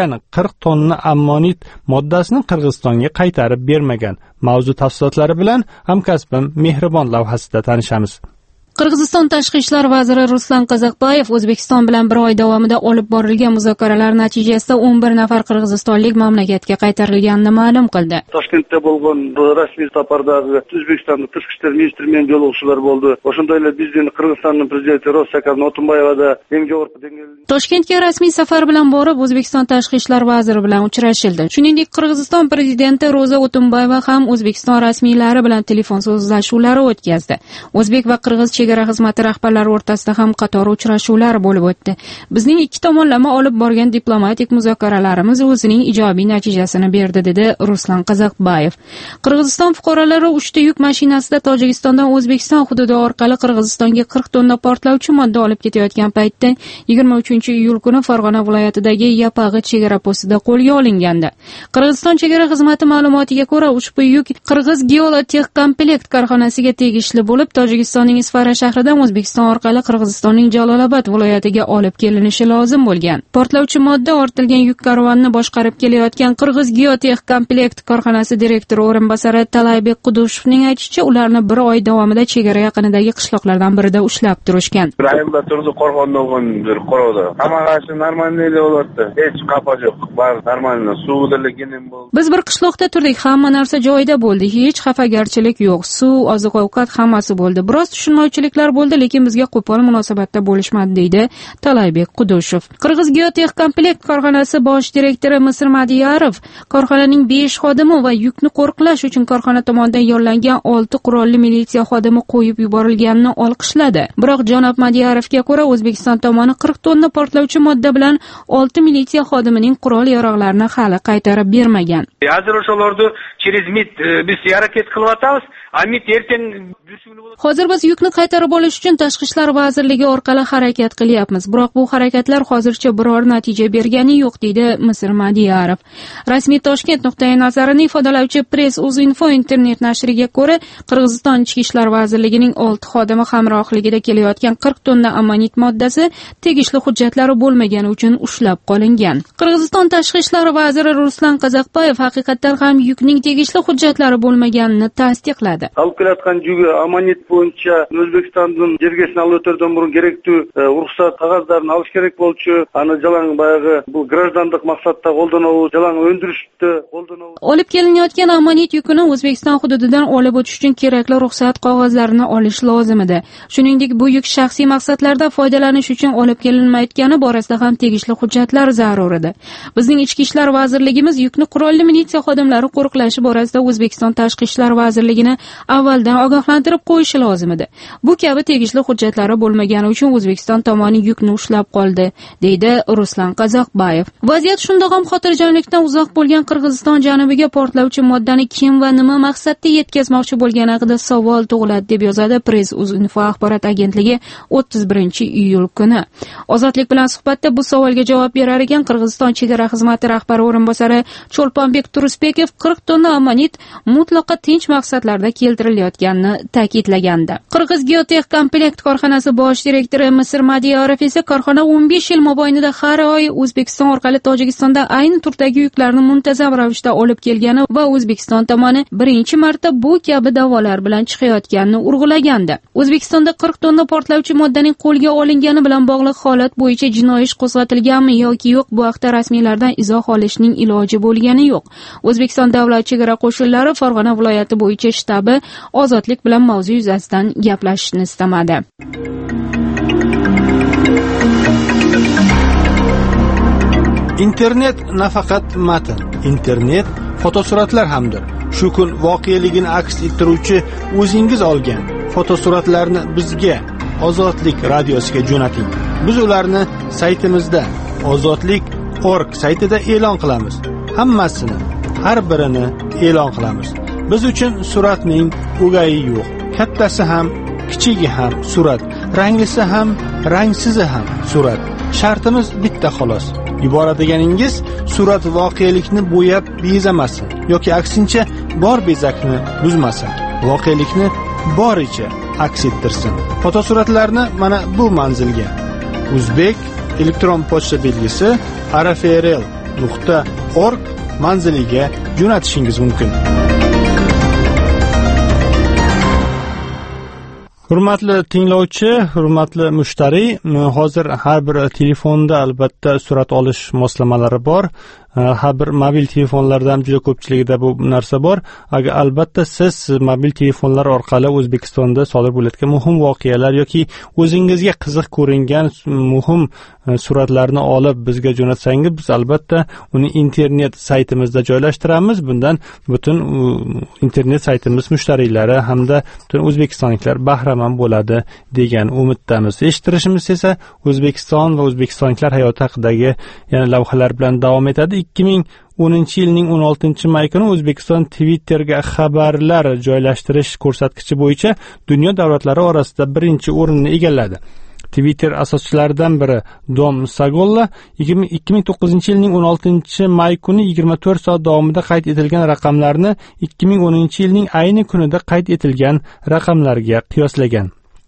40 tonna ammonit moddasini Qirg'izistonga qaytarib bermagan. Mavzu tafsilotlari bilan hamkasbim Mehribon lavhasida tanishamiz. Qirg'iziston tashqi ishlar vaziri Ruslan Qazaqbayev O'zbekiston bilan bir oy davomida olib borilgan muzokaralar natijasida 11 nafar qirg'izistonlik mamlakatga qaytarilganini ma'lum qildi. Toshkentda bo'lgan rasmiy safardagi O'zbekistonning tashqi ishlar ministri bilan yo'lovchilar bo'ldi. O'shanda bizning Qirg'izistonning prezidenti Rossakar Notumbayevada Toshkentga rasmiy safar bilan borib O'zbekiston tashqi ishlar vaziri bilan uchrashildi. Shuningdek, Qirg'iziston prezidenti Roza Otunbayeva ham O'zbekiston rasmiylari bilan telefon so'zlashuvlari o'tkazdi. O'zbek va qirg'iz chegara xizmati rahbarlari o'rtasida ham qator uchrashuvlar bo'lib o'tdi. Bizning ikki tomonlama olib borgan diplomatik muzokaralarimiz o'zining ijobiy natijasini berdi, dedi Ruslan Qazaqbayev. Qirg'iziston fuqarolari 3 ta yuk mashinasida Tojikistondan O'zbekiston hududi orqali Qirg'izistonga 40 tonna portlovchi modda olib ketayotgan paytda 23-iyul kuni Farg'ona viloyatidagi Yapag'i chegara postida qo'lga olingandi. Qirg'iziston chegara xizmati ma'lumotiga ko'ra, ushbu yuk Qirg'iz Geolotexkomplekt korxonasiga tegishli bo'lib, Tojikistonning Isfara shahridan O'zbekiston orqali Qirg'izistonning Jalolobod viloyatiga olib kelinishi lozim bo'lgan. Portlovchi modda ortilgan yuk karvonini boshqarib kelayotgan Qirg'iz Geotexkomplekt korxonasi direktori o'rinbosari Talaybek Qudushevning aytishicha, ularni bir oy davomida chegara yaqinidagi qishloqlardan birida ushlab turishgan. Biz bir qishloqda turdik, hamma narsa joyida bo'ldi, hech xafagarchilik yo'q, suv, oziq-ovqat hammasi bo'ldi. Biroz tushunmovchiliklar bo'ldi, lekin bizga qo'pol munosabatda bo'lishmadi, deydi Talaybek Qudushev. Qirg'iz Geotexkomplekt korxonasi bosh direktori Misr Madiyarov korxonaning 5 xodimi va yukni qo'riqlash uchun korxona tomonidan yo'llangan 6 qurolli militsiya xodimi qo'yib yuborilganini olqishladi. Biroq janob Madiyarovga ko'ra, O'zbekiston tomoni 40 tonna portlovchi modda bilan 6 militsiya xodimining qurol-yarog'larini hali qaytarib bermagan. Hozir o'shalarni через MIT biz harakat qilyapmiz. Hozir biz yukni qaytarib olish uchun Tashqi ishlar vazirligi orqali harakat qilyapmiz. Biroq bu harakatlar hozircha biror natija bergani yo'q, deydi Misr Madiyarov. Rasmiy Toshkent nuqtai nazarini ifodalovchi Press.uz.info internet nashriga ko'ra, Qirg'iziston Ichki ishlar vazirligining 6 xodimi hamrohligida kelayotgan 40 tonna ammonit moddasi tegishli hujjatlari bo'lmagani uchun ushlab qolingan. Qirg'iziston Tashqi ishlar vaziri Ruslan Qazaqbayev haqiqatan ham yukning tegishli hujjatlari bo'lmaganini tasdiqladi. Alып kelayotgan yugi ammonit bo'yicha O'zbekistondan jergesini olib o'tirdan burun kerakli ruxsat qog'ozlarini olish kerak bo'lchi, ana jalan bayog'i bu grajdanlik maqsadda qo'llanuvchi jalan o'ndirishni qo'llanuvchi. Olib kelinayotgan ammonit yukini O'zbekiston hududidan olib o'tish uchun kerakli ruxsat qog'ozlarini olish lozim edi. Shuningdek, bu yuk shaxsiy maqsadlarda foydalanish uchun olib kelinmayotgani borasida ham tegishli hujjatlar zarur edi. Bizning Ichki ishlar vazirligimiz yukni qurolli militsiya xodimlari qo'riqlashi borasida O'zbekiston Tashqi ishlar vazirligini avvaldan ogohlantirib qo'yishi lozim edi. Bu kabi tegishli hujjatlari bo'lmagani uchun O'zbekiston tomoni yukni ushlab qoldi, deydi Ruslan Qazaqbayev. Vaziyat shundoq ham xotirjamlikdan uzoq bo'lgan Qirg'iziston janubiga portlovchi moddani kim va nima maqsadda yetkazmoqchi bo'lgani haqida savol tug'iladi, deb yozadi Press.uz.info axborot agentligi 31-iyul kuni. Ozodlik bilan suhbatda bu savolga javob berar ekan Qirg'iziston chegara xizmati rahbari o'rinbosari Cho'lponbek Turusbekov 40 tonna ammonit mutlaqo tinch maqsadlarda keltirilayotganini ta'kidlagandi. Qirg'iz Geotexkomplekt korxonasi bosh direktori Misr Madiyarov esa korxona 15 yil mobaynida har oy O'zbekiston orqali Tojikistonda ayni turdagi yuklarni muntazam ravishda olib kelgani va O'zbekiston tomoni birinchi marta bu kabi da'volar bilan chiqayotganini urg'ulagandi. O'zbekistonda 40 tonna portlovchi moddaning qo'lga olingani bilan bog'liq holat bo'yicha jinoiy ish qo'zg'atilganmi yoki yo'q, bu haqda rasmiylardan izoh olishning iloji bo'lgani yo'q. O'zbekiston davlat chegara qo'shinlari Farg'ona viloyati bo'yicha shtabi ozodlik bilan mavzu yuzasidan gaplashishni istamadi. Internet nafaqat matn, internet fotosuratlar hamdir. Shu kun voqeligini aks ettiruvchi o'zingiz olgan fotosuratlarni bizga Ozodlik radiosiga jo'nating. Biz ularni saytimizda ozodlik.org saytida e'lon qilamiz. Hammasini, har birini e'lon qilamiz. Biz uchun suratning o'gayi yo'q. Kattasi ham, kichigi ham surat, ranglisi ham, rangsizi ham surat. Shartimiz bitta xolos. Yuboradiganingiz surat voqelikni bo'yab bezamasin yoki aksincha bor bezakni buzmasin. Voqelikni boricha aks ettirsin. Fotosuratlarni mana bu manzilga: Uzbek elektron pochta belgisi RFRL radio.org manziliga jo'natishingiz mumkin. Hurmatli tinglovchi, hurmatli mushtariy, hozir har bir telefonda albatta surat olish moslamalari bor. Har bir mobil telefonlardan juda ko'pchiligida bu narsa bor. Agar albatta siz mobil telefonlar orqali O'zbekistonda sodir bo'layotgan muhim voqealar yoki o'zingizga qiziq ko'ringan muhim suratlarni olib bizga jo'natsangiz, biz albatta uni internet saytimizda joylashtiramiz. Bundan butun internet saytimiz mushtariylari hamda butun o'zbekistonliklar bahramand bo'ladi degan umiddamiz. Eshittirishimiz esa O'zbekiston va o'zbekistonliklar hayoti haqidagi yana lavhalar bilan davom etadi. 2010-yilning 16-may kuni O'zbekiston Twitterga xabarlar joylashtirish ko'rsatkichi bo'yicha dunyo davlatlari orasida birinchi o'rinni egalladi. Twitter asoschilaridan biri Dom Sagolla 2009-yilning 16-may kuni 24 soat davomida qayd etilgan raqamlarni 2010-yilning ayni kunida qayd etilgan raqamlarga qiyoslagan.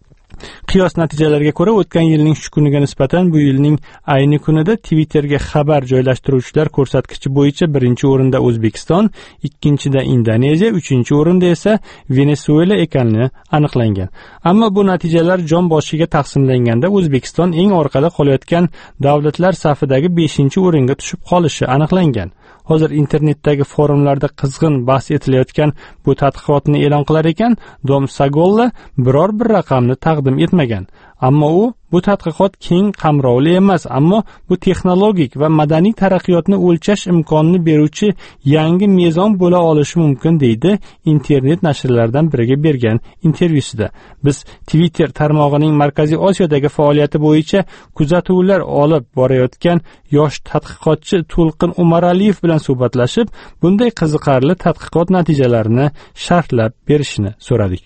Qiyos natijalariga ko'ra, o'tgan yilning shu kuniga nisbatan bu yilning ayni kunida Twitterga xabar joylashtiruvchilar ko'rsatkichi bo'yicha birinchi o'rinda O'zbekiston, ikkinchida Indoneziya, uchinchi o'rinda esa Venesuela ekanligi aniqlangan. Ammo bu natijalar jon boshiga taqsimlanganda O'zbekiston eng orqada qolayotgan davlatlar safidagi 5-o'ringa tushib qolishi aniqlangan. Hozir internetdagi forumlarda qizg'in bahs etilayotgan bu tadqiqotni e'lon qilar ekan, Dom Sagolla biror bir raqamni taqdim etmagan. Ammo u bu tadqiqot keng qamrovli emas, ammo bu texnologik va madaniy taraqqiyotni o'lchash imkonini beruvchi yangi mezon bo'la olishi mumkin, deydi internet nashrlaridan biriga bergan intervyusida. Biz Twitter tarmog'ining Markaziy Osiyodagi faoliyati bo'yicha kuzatuvlar olib borayotgan yosh tadqiqotchi To'lqin Umaraliyev bilan suhbatlashib, bunday qiziqarli tadqiqot natijalarini sharhlab berishini so'radik.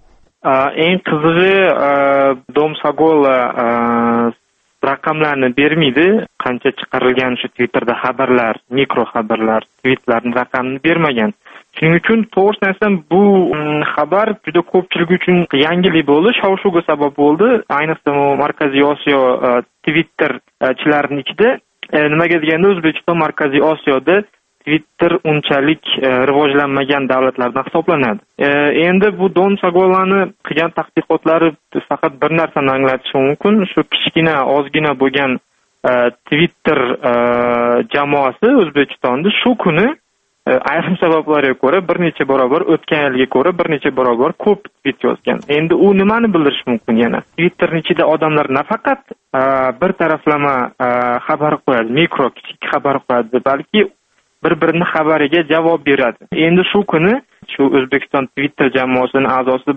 Eng qizig'i Dom Sagolla raqamlarni bermaydi. Qancha chiqarilgan shu Twitterda xabarlar, mikro xabarlar, tweetlarning raqamini bermagan. Shuning uchun to'g'risini aytsam, bu xabar juda ko'pchilik uchun yangilik bo'ldi, shov-shuvga sabab bo'ldi. Ayniqsa Markaziy Osiyo Twitterchilarining ichida nimaga deganda O'zbekiston Markaziy Osiyoda Twitter unchalik rivojlanmagan davlatlardan hisoblanadi. Endi bu Don Sagollani qilgan tadqiqotlari faqat bir narsani anglatishi mumkin. Shu kichkina, ozgina bo'lgan Twitter jamoasi O'zbekistonda shu kuni ayrim sabablarga ko'ra bir necha barobar, o'tgan yilga ko'ra bir necha barobar ko'p tweet yozgan. Endi u nimani bildirishi mumkin yana? Twitterning ichida odamlar nafaqat bir taraflama xabar qo'yadi, mikro kichik xabar qo'yadi, balki bir-birini xabariga javob beradi. Endi shu kuni shu O'zbekiston Twitter jamoasining a'zosi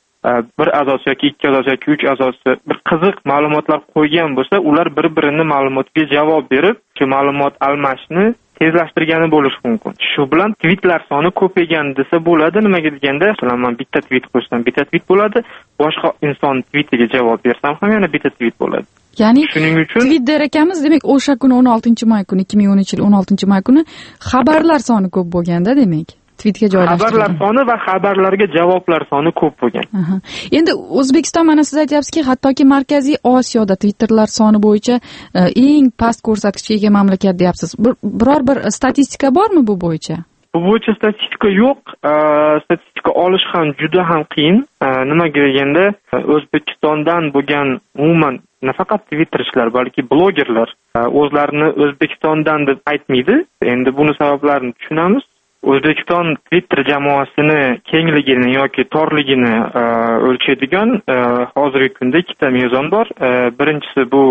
bir a'zosi yoki ikki a'zosi yoki uch a'zosi bir qiziq ma'lumotlar qo'ygan bo'lsa, ular bir-birini ma'lumotiga javob berib, shu ma'lumot almashni tezlashtirgani bo'lishi mumkin. Shu bilan tweetlar soni ko'paygan desa bo'ladi. Nimaga deganda, masalan, men bitta tweet qo'ysam, bitta tweet bo'ladi. Boshqa inson tweetiga javob bersam ham yana bitta tweet bo'ladi. Ya'ni shuning uchun Twitter ekamiz, demak, o'sha kuni 16-may kuni, 2010-yil 16-may kuni xabarlar soni ko'p bo'lganda, demak. Tweetga joylashtirilgan. Xabarlar soni va xabarlarga javoblar soni ko'p bo'lgan. Endi O'zbekiston, mana siz aytyapsizki, hattoki Markaziy Osiyoda Twitterlar soni bo'yicha eng past ko'rsatkichga ega mamlakat deyapsiz. Biror bir statistika bormi bu bo'yicha? Bu bo'yicha statistika yo'q. Statistika olish ham juda ham qiyin. Nimaga deganda, O'zbekistondan bo'lgan umuman nafaqat Twitterchilar, balki blogerlar o'zlarini O'zbekistondan deb aytmaydi. Endi buni sabablarini tushunamiz. O'zbekiston Twitter jamoasini kengligini yoki torligini o'lchaydigan hozirgi kunda ikkita mezon bor. Birinchisi bu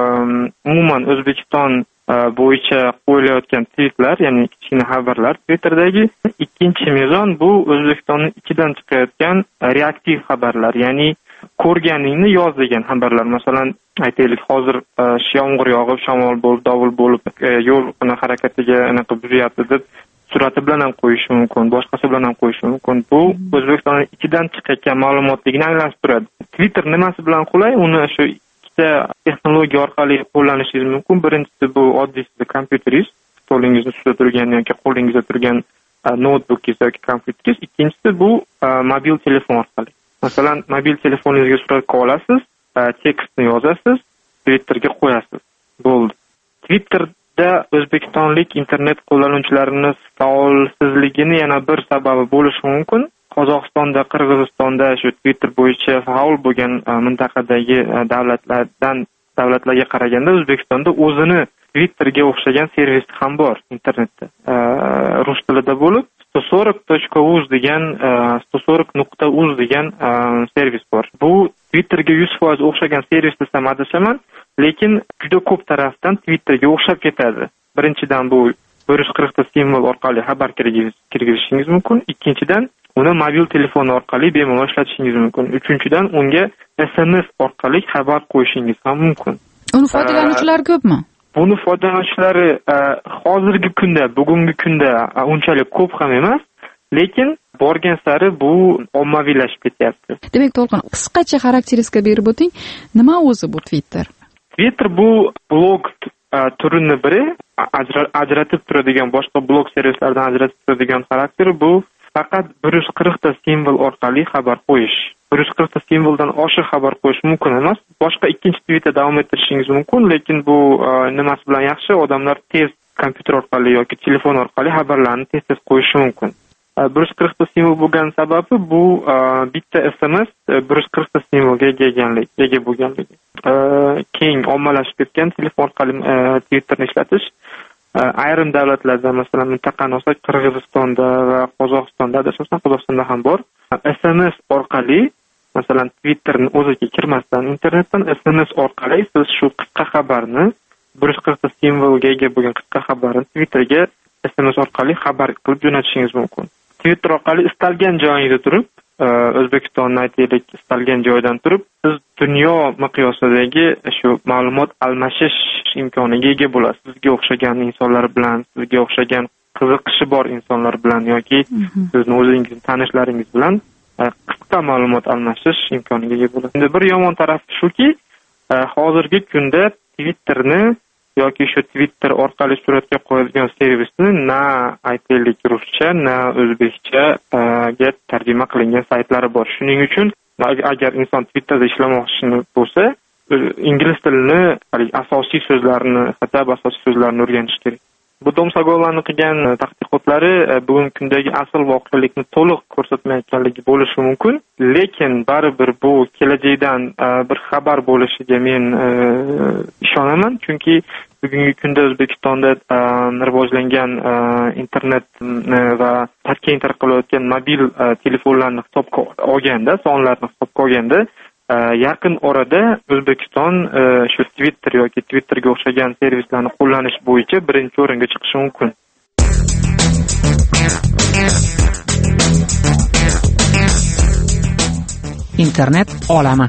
umuman O'zbekiston bo'yicha qo'yilayotgan tweetlar, ya'ni kichkina xabarlar Twitterdagi. Ikkinchi mezon bu O'zbekistonning ichidan chiqayotgan reaktiv xabarlar, ya'ni ko'rganingni yoz degan xabarlar. Masalan, aytaylik, hozir yomg'ir yog'ib, shamol bo'lib, dovul bo'lib, yo'l harakatiga anaqa buzyapti deb surati bilan ham qo'yish mumkin, boshqasi bilan ham qo'yish mumkin. Bu O'zbekistonning ichidan chiqayotgan ma'lumotligini anglashib turadi. Twitter nimasi bilan qulay? Uni shu ikkita texnologiya orqali qo'llanishingiz mumkin. Birinchisi bu oddiy kompyuteringiz, stolingizni ustida turgan yoki qo'lingizda turgan notebookingiz yoki kompyuteringiz. Ikkinchisi bu mobil telefon orqali. Masalan, mobil telefoningizga suratga olasiz, tekstni yozasiz, Twitterga qo'yasiz. Bo'ldi. Twitter Twitterda o'zbekistonlik internet qo'llanuvchilarini faolsizligini yana bir sababi bo'lishi mumkin. Qozog'istonda, Qirg'izistonda shu Twitter bo'yicha faol bo'lgan mintaqadagi davlatlarga qaraganda O'zbekistonda o'zini Twitterga o'xshagan servisi ham bor internetda. Rus tilida bo'lib 140.uz degan 140.uz degan servis bor. Bu Twitterga 100% o'xshagan servis desam adashaman, lekin juda ko'p tarafdan Twitterga o'xshab ketadi. Birinchidan bu 140 ta simvol orqali xabar kirgizishingiz mumkin. Ikkinchidan uni mobil telefon orqali bemalol ishlatishingiz mumkin. Uchinchidan unga SMS orqali xabar qo'yishingiz ham mumkin. Uni foydalanuvchilar ko'pmi? Buni foydalanuvchilari hozirgi kunda, bugungi kunda unchalik ko'p ham emas, lekin borgan sari bu ommaviylashib ketyapti. Demak, To'lqin, qisqacha xarakteristika berib o'ting. Nima o'zi bu Twitter? Twitter bu blog turini biri, ajratib turadigan, boshqa blog servislardan ajratib turadigan xarakteri bu faqat 140 ta simvol orqali xabar qo'yish. 140 ta simvoldan oshiq xabar qo'yish mumkin emas. Boshqa ikkinchi tweetda davom ettirishingiz mumkin, lekin bu nimasi bilan yaxshi? Odamlar tez kompyuter orqali yoki telefon orqali xabarlarni tez qo'yishi mumkin. 140 ta simvol bo'lgan sababi bu bitta SMS 140 ta simvolga ega bo'lganligi. Keng ommalashib ketgan telefon orqali Twitterni ishlatish ayrim davlatlarda, masalan, mintaqani olsak, Qirg'izistonda va Qozog'istonda, asosan Qozog'istonda ham bor. SMS orqali, masalan, Twitterning o'ziga kirmasdan internetdan SMS orqali siz shu qisqa xabarni 140 ta simvolga ega bo'lgan qisqa xabarni Twitterga SMS orqali xabar qilib jo'natishingiz mumkin. Twitter orqali istalgan joyingizda turib, O'zbekistonni aytaylik, istalgan joydan turib, siz dunyo miqyosidagi shu ma'lumot almashish imkoniga ega bo'lasiz. Sizga o'xshagan insonlar bilan, sizga o'xshagan qiziqishi bor insonlar bilan yoki sizni o'zingizni tanishlaringiz bilan qisqa ma'lumot almashish imkoniga ega bo'lasiz. Endi bir yomon tarafi shuki, hozirgi kunda Twitterni yoki shu Twitter orqali suratga qo'yilgan servisni na aytaylik ruscha, na o'zbekchaga tarjima qilingan saytlari bor. Shuning uchun agar inson Twitterda ishlamoqchi bo'lsa, ingliz tilini asosiy so'zlarini, xatab asosiy so'zlarini o'rganish kerak. Bu Domsagovlarning qilgan tadqiqotlari bugungi kundagi asl voqelikni to'liq ko'rsatmayotganligi bo'lishi mumkin, lekin baribir bu kelajakdan bir xabar bo'lishiga men ishonaman, chunki bugungi kunda O'zbekistonda rivojlangan internet va keng tarqalayotgan mobil telefonlarni hisobga olganda, sonlarni hisobga olganda, yaqin orada O'zbekiston shu Twitter yoki Twitterga o'xshagan servislarni qo'llanish bo'yicha birinchi o'ringa chiqishi mumkin. Internet olami.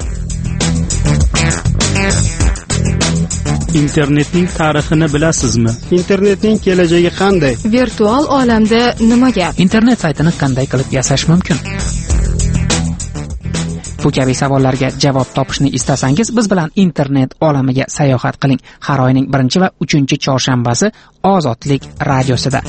Internetning tarixini bilasizmi? Internetning kelajagi qanday? Virtual olamda nima gap? Internet saytini qanday qilib yasash mumkin? Bu kabi savollarga javob topishni istasangiz, biz bilan internet olamiga sayohat qiling. Har oyning 1 va 3 chorshanbasi Ozodlik radiosida.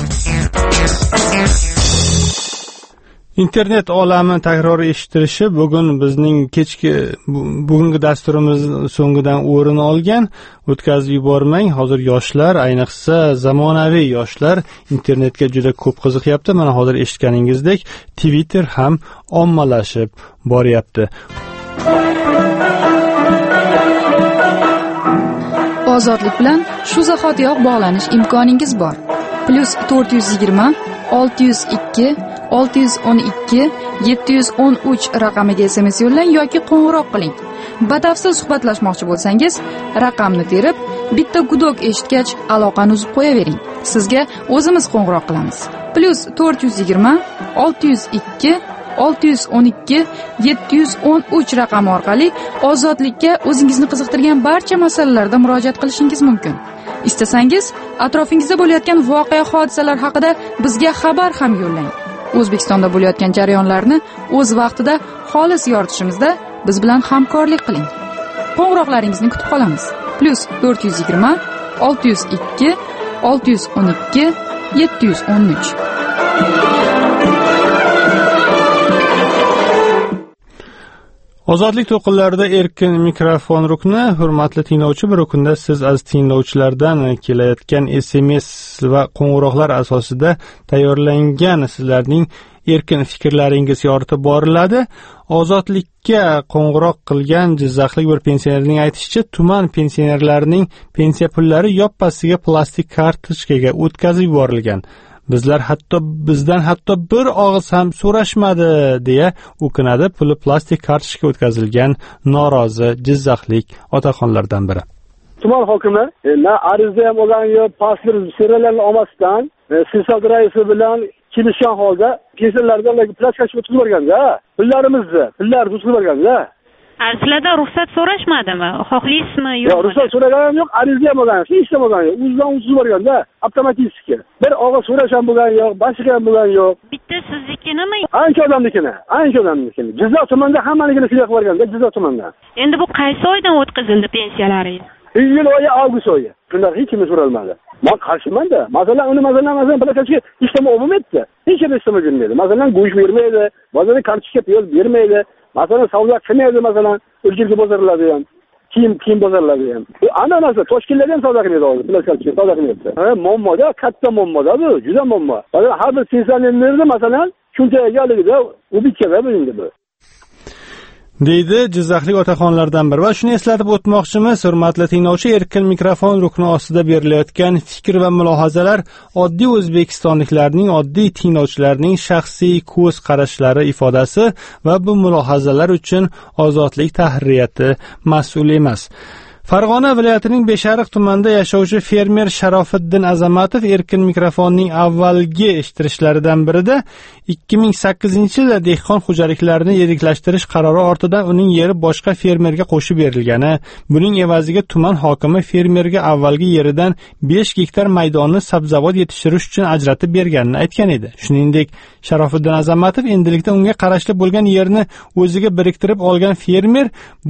Internet olami takror eshitilishi bugun bizning bugungi dasturimiz so'ngidan o'rin olgan. O'tkazib yubormang. Hozir yoshlar, ayniqsa zamonaviy yoshlar internetga juda ko'p qiziqyapti. Mana hozir eshitganingizdek, Twitter ham ommalashib boryapti. Ozodlik bilan shu zahotiyoq bog'lanish imkoningiz bor. +420 602 612 713 raqamiga SMS yo'llang yoki qo'ng'iroq qiling. Batafsil suhbatlashmoqchi bo'lsangiz, raqamni terib, bitta gudok eshitgach aloqani uzib qo'yavering. Sizga o'zimiz qo'ng'iroq qilamiz. +420 602 612 713 raqami orqali Ozodlikka o'zingizni qiziqtirgan barcha masalalarda murojaat qilishingiz mumkin. Istasangiz, atrofingizda bo'layotgan voqea hodisalar haqida bizga xabar ham yo'llang. O'zbekistonda bo'layotgan jarayonlarni o'z vaqtida xolis yoritishimizda biz bilan hamkorlik qiling. Qo'ng'iroqlaringizni kutib qolamiz. +420 602 612 713. Ozodlik to'lqinlarida erkin mikrofon rukni. Hurmatli tinglovchi, bir rukunda siz aziz tinglovchilardan kelayotgan SMS va qo'ng'iroqlar asosida tayyorlangan sizlarning erkin fikrlaringiz yoritib boriladi. Ozodlikka qo'ng'iroq qilgan jizzaxlik bir pensionerning aytishicha, tuman pensionerlarining pensiya pullari yoppasiga plastik kartochkaga o'tkazib yuborilgan. Bizdan hatto bir og'iz ham so'rashmadi deya o'kinadi puli plastik kartochkaga o'tkazilgan norozi jizzaxlik otaxonlardan biri. Tuman hokimi na ariza ham olgan yo'q, pasport seriallarni olmasdan siyosat raisi bilan kelishgan holda pensiyalardan plastikka o'tkazib yuborganda, pullar o'tkazib yuborganda. Sizlardan ruxsat so'rashmadimi? Xohlaysizmi yo'qmi? Yo'q, ruxsat so'ragan yo'q, ariza ham olgan, hech nima olgan yo'q. O'zidan o'tkazib yuborganda, avtomatik. Bir og'iz so'rash ham bo'lgan yo'q, boshqa ham bo'lgan yo'q. Bitta siznikinimi? Ancha odamnikini. Jizzax tumanida hammanikini qilib yuborganda, Jizzax tumanida. Endi bu qaysi oydan o'tkazildi pensiyalaringiz? Iyul oyi, avgust oyi. Shunday hech kim so'ralmadi. Men qarshiman-da. Masalan, plakatga hech nima olmayapti. Hech kim istama bermaydi. Masalan, go'sht bermaydi, bozorga kartochka piyoz bermaydi. Masalan, savdo qilmaydi, masalan, o'lkirga bozorlarda ham. Kiyim bozorlarda ham. Ana narsa Toshkentda ham savdo qilmaydi hozir. Plakatga savdo qilmayapti. Muammoda, katta muammoda bu, juda muammo. Har bir pensionerni masalan, shunchaligida ubitkada bu endi bu. deydi jizzaxlik otaxonlardan biri. Va shuni eslatib o'tmoqchimiz, hurmatli tinglovchi, erkin mikrofon rukni ostida berilayotgan fikr va mulohazalar oddiy o'zbekistonliklarning, oddiy tinglovchilarning shaxsiy ko'z qarashlari ifodasi va bu mulohazalar uchun Ozodlik tahririyati mas'ul emas. Farg'ona viloyatining Beshariq tumanida yashovchi fermer Sharofiddin Azamatov erkin mikrofonning avvalgi eshittirishlaridan birida 2008-yilda dehqon xo'jaliklarini yeriklashtirish qarori ortidan uning yeri boshqa fermerga qo'shib berilgani, buning evaziga tuman hokimi fermerga avvalgi yeridan 5 gektar maydonni sabzavot yetishtirish uchun ajratib berganini aytgan edi. Shuningdek, Sharofiddin Azamatov endilikda unga qarashli bo'lgan yerni o'ziga biriktirib olgan fermer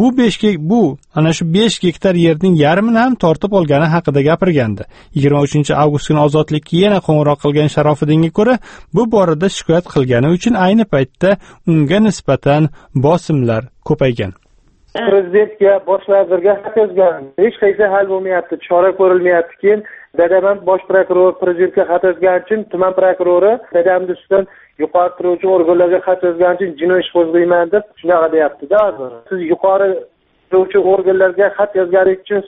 ana shu 5 gektar yerning yarmini ham tortib olgani haqida gapirgandi. 23-avgust kuni Ozodlikka yana qo'ng'iroq qilgan Sharofiddinga ko'ra, bu borada shikoyat qilgani uchun ayni paytda unga nisbatan bosimlar ko'paygan. Prezidentga, bosh vazirga xat yozgan. Hech qaysi hal bo'lmayapti, chora ko'rilmayapti. Keyin dadam bosh prokuror prezidentga xat yozgan uchun tuman prokurori dadamning ustidan yuqori turuvchi organlarga xat yozgan uchun jinoiy ish qo'zg'ayman deb shunaqa deyapti-da. Siz yuqori turuvchi organlarga xat yozganingiz uchun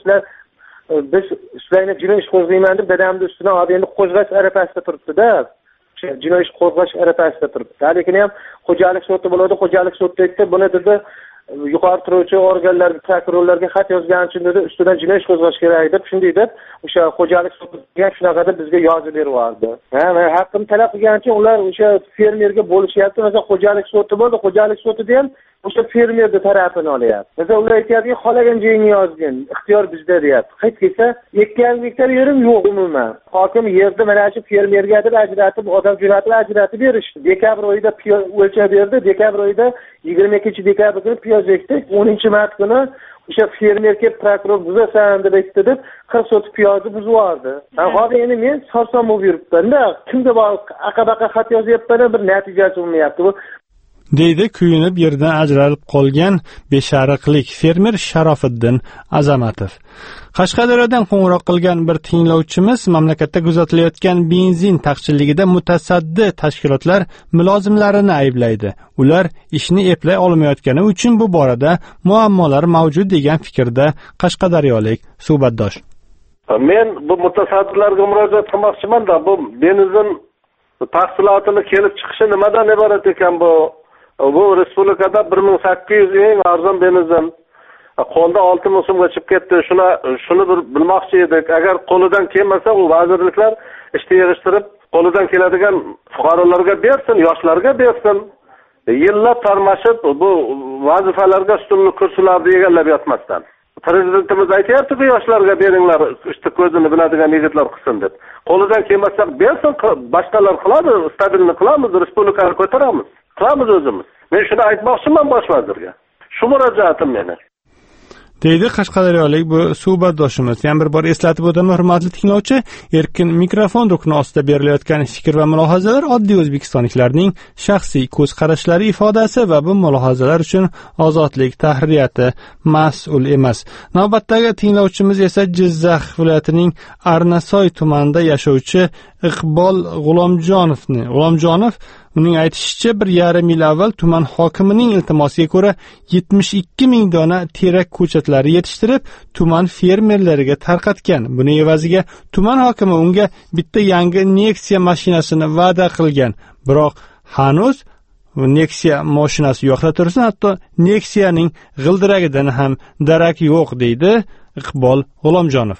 biz sizlarni jinoiy ish qo'zg'ayman deb dadamning ustidan endi qo'zg'ash arafasida turibdi-da. Jinoiy ish qo'zg'ash arafasida turibdi. Lekin ham xo'jalik sudi bo'ladi, xo'jalik sudi aytdi, buni dedi yuqori turuvchi organlar, prokurorlarga xat yozgan uchun dedi ustidan jinoiy ish qo'zg'ash kerak deb, shunday deb o'sha xo'jalik sudiga shunaqa deb bizga yozib beryapti. Men haqqimni talab qilgan uchun ular o'sha fermerga bo'lishyapti. Masalan, xo'jalik sudi bo'ldi, xo'jalik sudida ham o'sha fermerni tarafini olyapti. Masalan, ular aytadiki, xohlagan joyingni yozgin, ixtiyor bizda deyapti. Hech kelsa 2,5 gektar yerim yo'q umuman. Hokim yerni mana shu fermerga deb ajratib, odam jo'natib ajratib berishdi. Dekabr oyida o'lchab berdi. Dekabr oyida 22-dekabr kuni piyoz ekdik. 10-mart kuni o'sha fermer kelib prokuror buzasan deb aytdi deb 40 sotik piyozni buzib yubordi. Hozir endi men sarson bo'lib yuribman-da. Kimga aqabaqa xat yozyapman, bir natijasi bo'lmayapti. Bu deydi kuyunib yerdan ajralib qolgan beshariqlik fermer Sharofiddin Azamatov. Qashqadaryodan qo'ng'iroq qilgan bir tinglovchimiz mamlakatda kuzatilayotgan benzin taqchilligida mutasaddi tashkilotlar mulozimlarini ayblaydi. Ular ishni eplay olmayotgani uchun bu borada muammolar mavjud degan fikrda qashqadaryolik suhbatdosh. Men bu mutasaddilarga murojaat qilmoqchiman-da, bu benzin taqsilotini kelib chiqishi nimadan iborat ekan bu? Bu respublikada 1800 eng arzon benzin qo'lda 6000 so'mga chiqib ketdi. Shuni bir bilmoqchi edik. Agar qo'lidan kelmasa, u vazirliklar ishni yig'ishtirib qo'lidan keladigan fuqarolarga bersin, yoshlarga bersin. Yillab tarmashib bu vazifalarga ustunlik kursilarni egallab yotmasdan. Prezidentimiz aytayapti-ku, yoshlarga beringlar, ishni ko'zini biladigan yigitlar qilsin deb. Qo'lidan kelmasa bersin, boshqalar qiladi, stabilni qilamiz, respublikani ko'taramiz. Qilamiz o'zimiz. Men shuni aytmoqchiman bosh vazirga. Shu murojaatim meni. deydi qashqadaryolik bu suhbatdoshimiz. Yana bir bor eslatib o'taman, hurmatli tinglovchi, erkin mikrofon rukni ostida berilayotgan fikr va mulohazalar oddiy o'zbekistonliklarning shaxsiy ko'z qarashlari ifodasi va bu mulohazalar uchun ozodlik tahriyati mas'ul emas. Navbatdagi tinglovchimiz esa Jizzax viloyatining Arnasoy tumanida yashovchi Iqbol G'ulomjonov. Uning aytishicha, 1,5 yil avval tuman hokimining iltimosiga ko'ra 72 ming dona terak ko'chatlari yetishtirib, tuman fermerlariga tarqatgan. Buni evaziga tuman hokimi unga bitta yangi Nexia mashinasini va'da qilgan. Biroq hanuz Nexia mashinasi yo'qda tursin, hatto Nexianing g'ildiragidan ham darak yo'q, deydi Iqbol G'ulomjonov.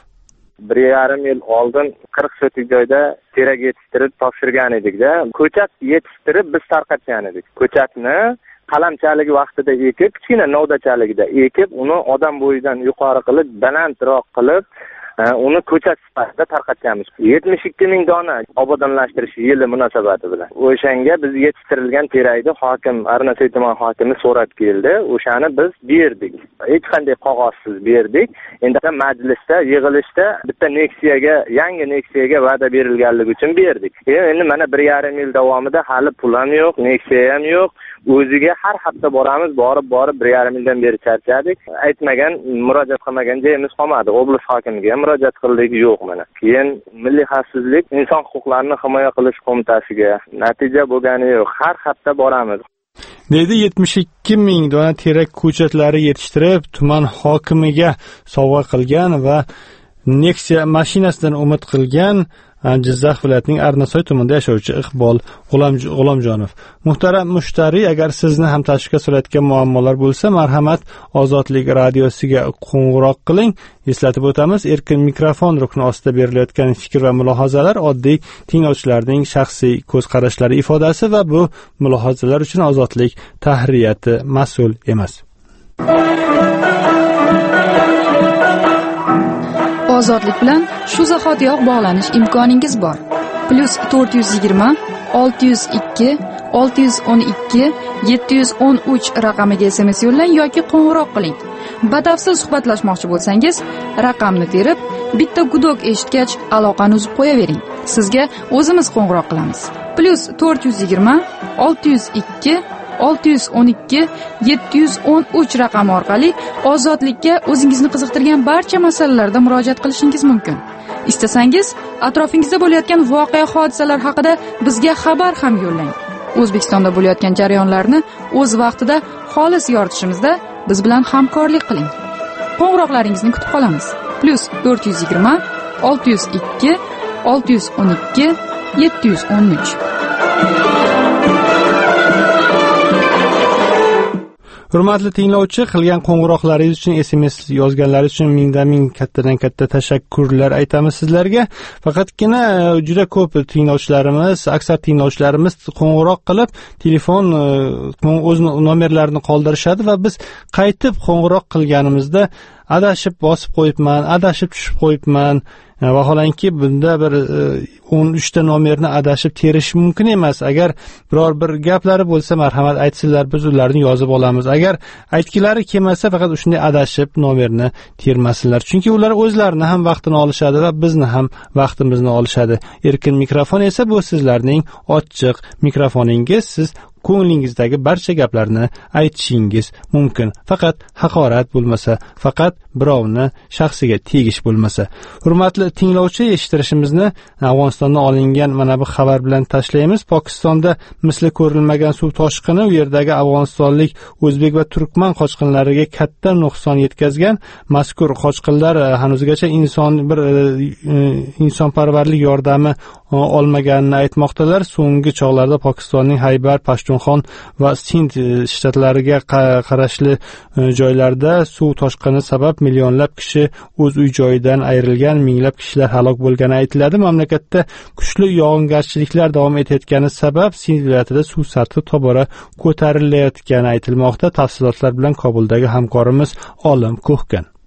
1,5 yil oldin 40 sotik joyda terak yetishtirib topshirgan edikda, ko'chat yetishtirib biz tarqatgan edik. Ko'chatni qalamchaligi vaqtida ekib, kichkina novdachaligida ekib, uni odam bo'yidan yuqori qilib, balandroq qilib, uni ko'chat sifatida tarqatganmiz. 72 ming dona obodonlashtirish yili munosabati bilan. O'shanga biz yetishtirilgan terakni hokim, Arnasoy tuman hokimi so'rab keldi. O'shani biz berdik. Hech qanday qog'ozsiz berdik. Endi majlisda, yig'ilishda bitta Nexiaga, yangi Nexiaga va'da berilganligi uchun berdik. Endi mana 1,5 yil davomida hali pul ham yo'q, Nexia ham yo'q. O'ziga har hafta boramiz, borib 1,5 yildan beri charchadik. Aytmagan, murojaat qilmagan joyimiz qolmadi. Oblast hokimiga murojaat qildik, yo'q mana. Keyin Milliy xavfsizlik inson huquqlarini himoya qilish qo'mitasiga natija bo'lgani yo'q. Har hafta boramiz. Deydi 72 ming dona terak ko'chatlari yetishtirib, tuman hokimiga sovg'a qilgan va Nexia mashinasidan umid qilgan Jizzax viloyatining Arnasoy tumanida yashovchi Iqbol G'ulomjonov. Muhtaram mushtariy, agar sizni ham tashvishga solayotgan muammolar bo'lsa, marhamat, Ozodlik radiosiga qo'ng'iroq qiling. Eslatib o'tamiz, erkin mikrofon rukni ostida berilayotgan fikr va mulohazalar oddiy tinglovchilarning shaxsiy ko'z qarashlari ifodasi va bu mulohazalar uchun Ozodlik tahriyati mas'ul emas. Ozodlik bilan shu zahotiyoq bog'lanish imkoningiz bor. +420 602 612 713 raqamiga SMS yo'llang yoki qo'ng'iroq qiling. Batafsil suhbatlashmoqchi bo'lsangiz, raqamni terib, bitta gudok eshitgach aloqani uzib qo'yavering. Sizga o'zimiz qo'ng'iroq qilamiz. +420 602 612 713 raqami orqali Ozodlikka o'zingizni qiziqtirgan barcha masalalarda murojaat qilishingiz mumkin. Istasangiz, atrofingizda bo'layotgan voqea hodisalar haqida bizga xabar ham yo'llang. O'zbekistonda bo'layotgan jarayonlarni o'z vaqtida xolis yoritishimizda biz bilan hamkorlik qiling. Qo'ng'iroqlaringizni kutib qolamiz. +420 602 612 713. Hurmatli tinglovchi, qilgan qo'ng'iroqlaringiz uchun, SMS yozganlaringiz uchun mingdan-ming kattadan katta tashakkurlar aytamiz sizlarga. Faqatgina juda ko'p tinglovchilarimiz, aksar tinglovchilarimiz qo'ng'iroq qilib, telefon o'z nomerlarini qoldirishadi va biz qaytib qo'ng'iroq qilganimizda adashib bosib qo'yibman, adashib tushib qo'yibman. Vaholanki bunda bir 13 ta nomerni adashib terish mumkin emas. Agar biror bir gaplari bo'lsa, marhamat aytsinlar, biz ularni yozib olamiz. Agar aytgilari kelmasa, faqat shunday adashib nomerni termasinlar. Chunki ular o'zlarini ham vaqtini olishadi va bizni ham vaqtimizni olishadi. Erkin mikrofon esa bu sizlarning ochiq mikrofoningiz. Siz ko'nglingizdagi barcha gaplarni aytishingiz mumkin. Faqat haqorat bo'lmasa, faqat birovni shaxsiga tegish bo'lmasa. Hurmatli tinglovchi, eshittirishimizni Afg'onistondan olingan mana bu xabar bilan tashlaymiz. Pokistonda misli ko'rilmagan suv toshqini u yerdagi afg'onistonlik o'zbek va turkman qochqinlariga katta nuqson yetkazgan. Mazkur qochqinlar hanuzgacha insonparvarlik yordami olmaganini aytmoqdalar. So'nggi chog'larda Pokistonning Haybar, Pashtunxon va Sind shtatlariga qarashli joylarda suv toshqini sabab millionlab kishi o'z uy joyidan ayrilgan, minglab kishilar halok bo'lgani aytiladi. Mamlakatda kuchli yog'ingarchiliklar davom etayotgani sabab Sind viloyatida suv sathi tobora ko'tarilayotgani aytilmoqda. Tafsilotlar bilan Kobuldagi hamkorimiz Olim Ko'hgan.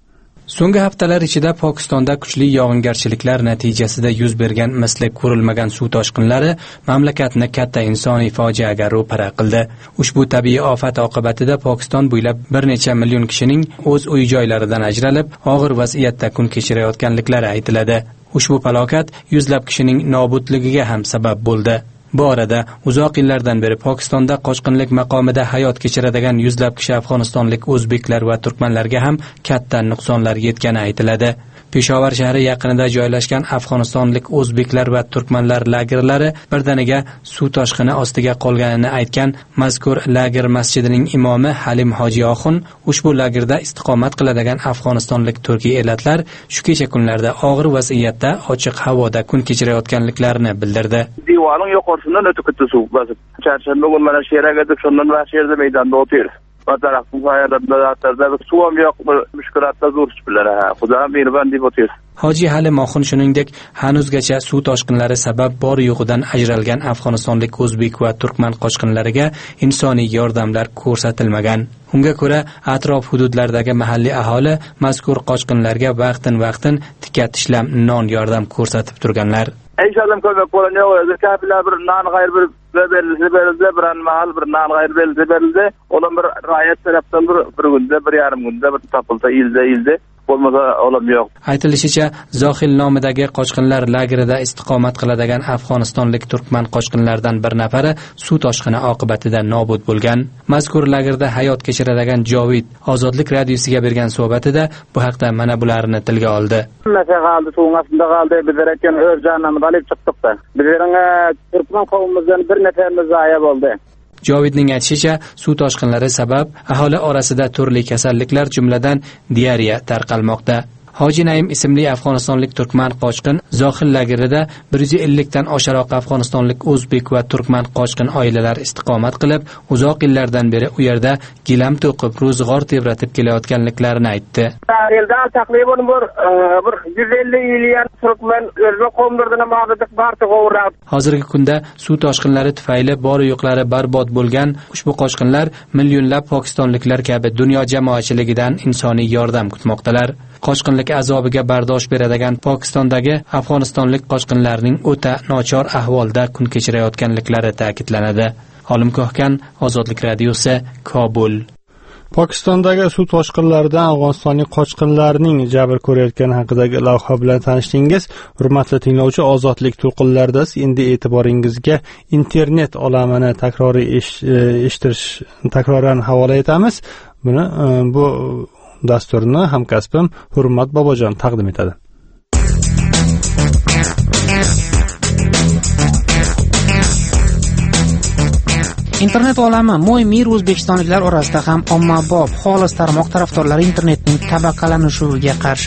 So'nggi haftalar ichida Pokistonda kuchli yog'ingarchiliklar natijasida yuz bergan misli ko'rilmagan suv toshqinlari mamlakatni katta insoniy fojiaga ro'para qildi. Ushbu tabiiy ofat oqibatida Pokiston bo'ylab bir necha million kishining o'z uy-joylaridan ajralib, og'ir vaziyatda kun kechirayotganliklari aytiladi. Ushbu falokat yuzlab kishining nobudligiga ham sabab bo'ldi. Bu orada uzoq yillardan beri Pokistonda qochqinlik maqomida hayot kechiradigan yuzlab kishi afg'onistonlik o'zbeklar va turkmanlarga ham katta nuqsonlar yetgani aytiladi. Peshovar shahri yaqinida joylashgan afg'onistonlik o'zbeklar va turkmanlar lagerlari birdaniga suv toshqini ostiga qolganini aytgan mazkur lager masjidining imomi Halim Hojiyoxun ushbu lagerda istiqomat qiladigan afg'onistonlik turkiy elatlar shu kecha kunlarda og'ir vaziyatda ochiq havoda kun kechirayotganliklarini bildirdi. Divanın yuqorisidan o'tib ketdi suv bosib. Charshanba kuni mana shu yerga deb shundan va shu yerda maydonda o'tirib. Va tarafdan hayratda suv ham yo'q, mushkulatlar zo'r chiqdilar. Xudo mehribon deb o'tirib. Hoji Halim Oxun shuningdek hanuzgacha suv toshqinlari sabab bor yo'g'idan ajralgan afg'onistonlik o'zbek va turkman qochqinlariga insoniy yordamlar ko'rsatilmagan. Unga ko'ra, atrof hududlardagi mahalliy aholi mazkur qochqinlarga vaqtin tika tishlam non yordam ko'rsatib turganlar. İnşallah köpek olan yok. Zekabiler bir nan gayr bir verildi, bir mahal bir nan gayr verildi. Olan bir rayet taraftan bir günde, bir yarım günde bir tapılsa ilde. Bo'lmasa olam yo'q. Aytilishicha, Zohil nomidagi qochqinlar lagerida istiqomat qiladigan afg'onistonlik turkman qochqinlardan bir nafari suv toshqini oqibatida nobud bo'lgan. Mazkur lagerda hayot kechiradigan Jovid Ozodlik radiosiga bergan suhbatida bu haqda mana bularni tilga oldi. Mesela qaldı, suvun astında qaldı, bizler etken öz canımızı alıp çıktık da. Bizlerin Türkmen qavmimizdan bir neferimiz zayi bo'ldi. Jovidning aytishicha, suv toshqinlari sabab aholi orasida turli kasalliklar jumladan diareya tarqalmoqda. Hoji Naim ismli afg'onistonlik turkman qochqin Zohil lagerida 150 dan oshiroq afg'onistonlik o'zbek va turkman qochqin oilalar istiqomat qilib, uzoq yillardan beri u yerda gilam to'qib, ro'zg'or tebratib kelayotganliklarini aytdi. Yildan taqriban bir 150 yildan turkman o'zbek qavmlaridan ma'budik barcha qo'rab. Hozirgi kunda suv toshqinlari tufayli bor yo'qlari barbod bo'lgan ushbu qochqinlar millionlab pokistonliklar kabi dunyo jamoatchiligidan insoniy yordam kutmoqdalar. Qochqinlik azobiga bardosh beradigan Pokistondagi afg'onistonlik qochqinlarning o'ta nochor ahvolda kun kechirayotganliklari ta'kidlanadi. Olim Kohkan, Ozodlik radiosi, Kobul. Pokistondagi suv toshqinlaridan afg'onistonlik qochqinlarning jabr ko'rayotgani haqidagi lavha bilan tanishdingiz. Hurmatli tinglovchi, Ozodlik to'lqinlarida endi e'tiboringizga internet olamini takroran havola etamiz. Bu dasturni hamkasbim Hurmat Bobojon taqdim etadi. Internet olami mo'y-mir o'zbekistonliklar orasida ham ommabop, xolis tarmoq tarafdorlari internetning tabaqalanishiga qarshi.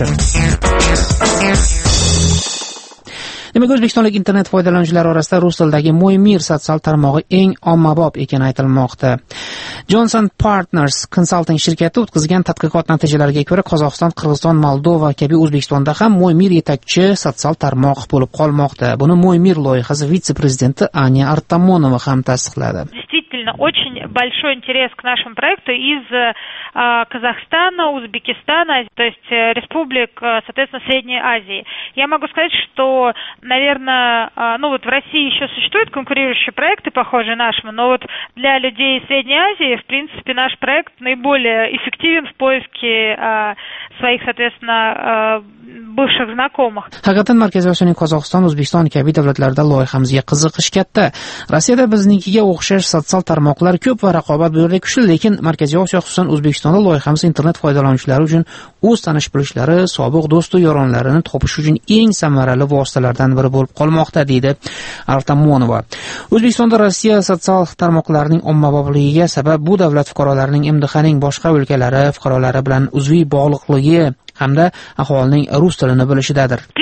Demak, o'zbekistonlik internet foydalanuvchilari orasida rus tilidagi mo'y-mir sotsial tarmog'i eng ommabop ekani aytilmoqda. Johnson Partners Consulting shirkati o'tkazgan tadqiqot natijalariga ko'ra, Qozog'iston, Qirg'iziston, Moldova kabi O'zbekistonda ham mo'y-mir yetakchi sotsial tarmoq bo'lib qolmoqda. Buni mo'y-mir loyihasi vitse-prezidenti Anya Artamonova ham tasdiqladi. Очень большой интерес к нашему проекту из Казахстана, Узбекистана, то есть республик, соответственно, Средней Азии. Я могу сказать, что, наверное, в России еще существуют конкурирующие проекты, похожие нашему, но вот для людей Средней Азии, в принципе, наш проект наиболее эффективен в поиске своих, соответственно, bывших знакомых. Haqiqatan Markaziy Osiyoning Qozog'iston, O'zbekiston kabi davlatlarda loyihamizga qiziqish katta. Rossiyada biznikiga o'xshash sotsial tarmoqlar ko'p va raqobat bu yerda kuchli, lekin Markaziy Osiyo, xususan O'zbekistonda loyihamiz internet foydalanuvchilari uchun o'z tanish-bilishlari, sobiq do'st va yoronlarini topish uchun eng samarali vositalardan biri bo'lib qolmoqda, deydi Artamonova. O'zbekistonda Rossiya sotsial tarmoqlarining ommabobligiga sabab bu davlat fuqarolarining MDHning boshqa o'lkalari fuqarolari bilan uzviy bog'liqligi hamda aholining rus tilini bilishidadir. В принципе, многие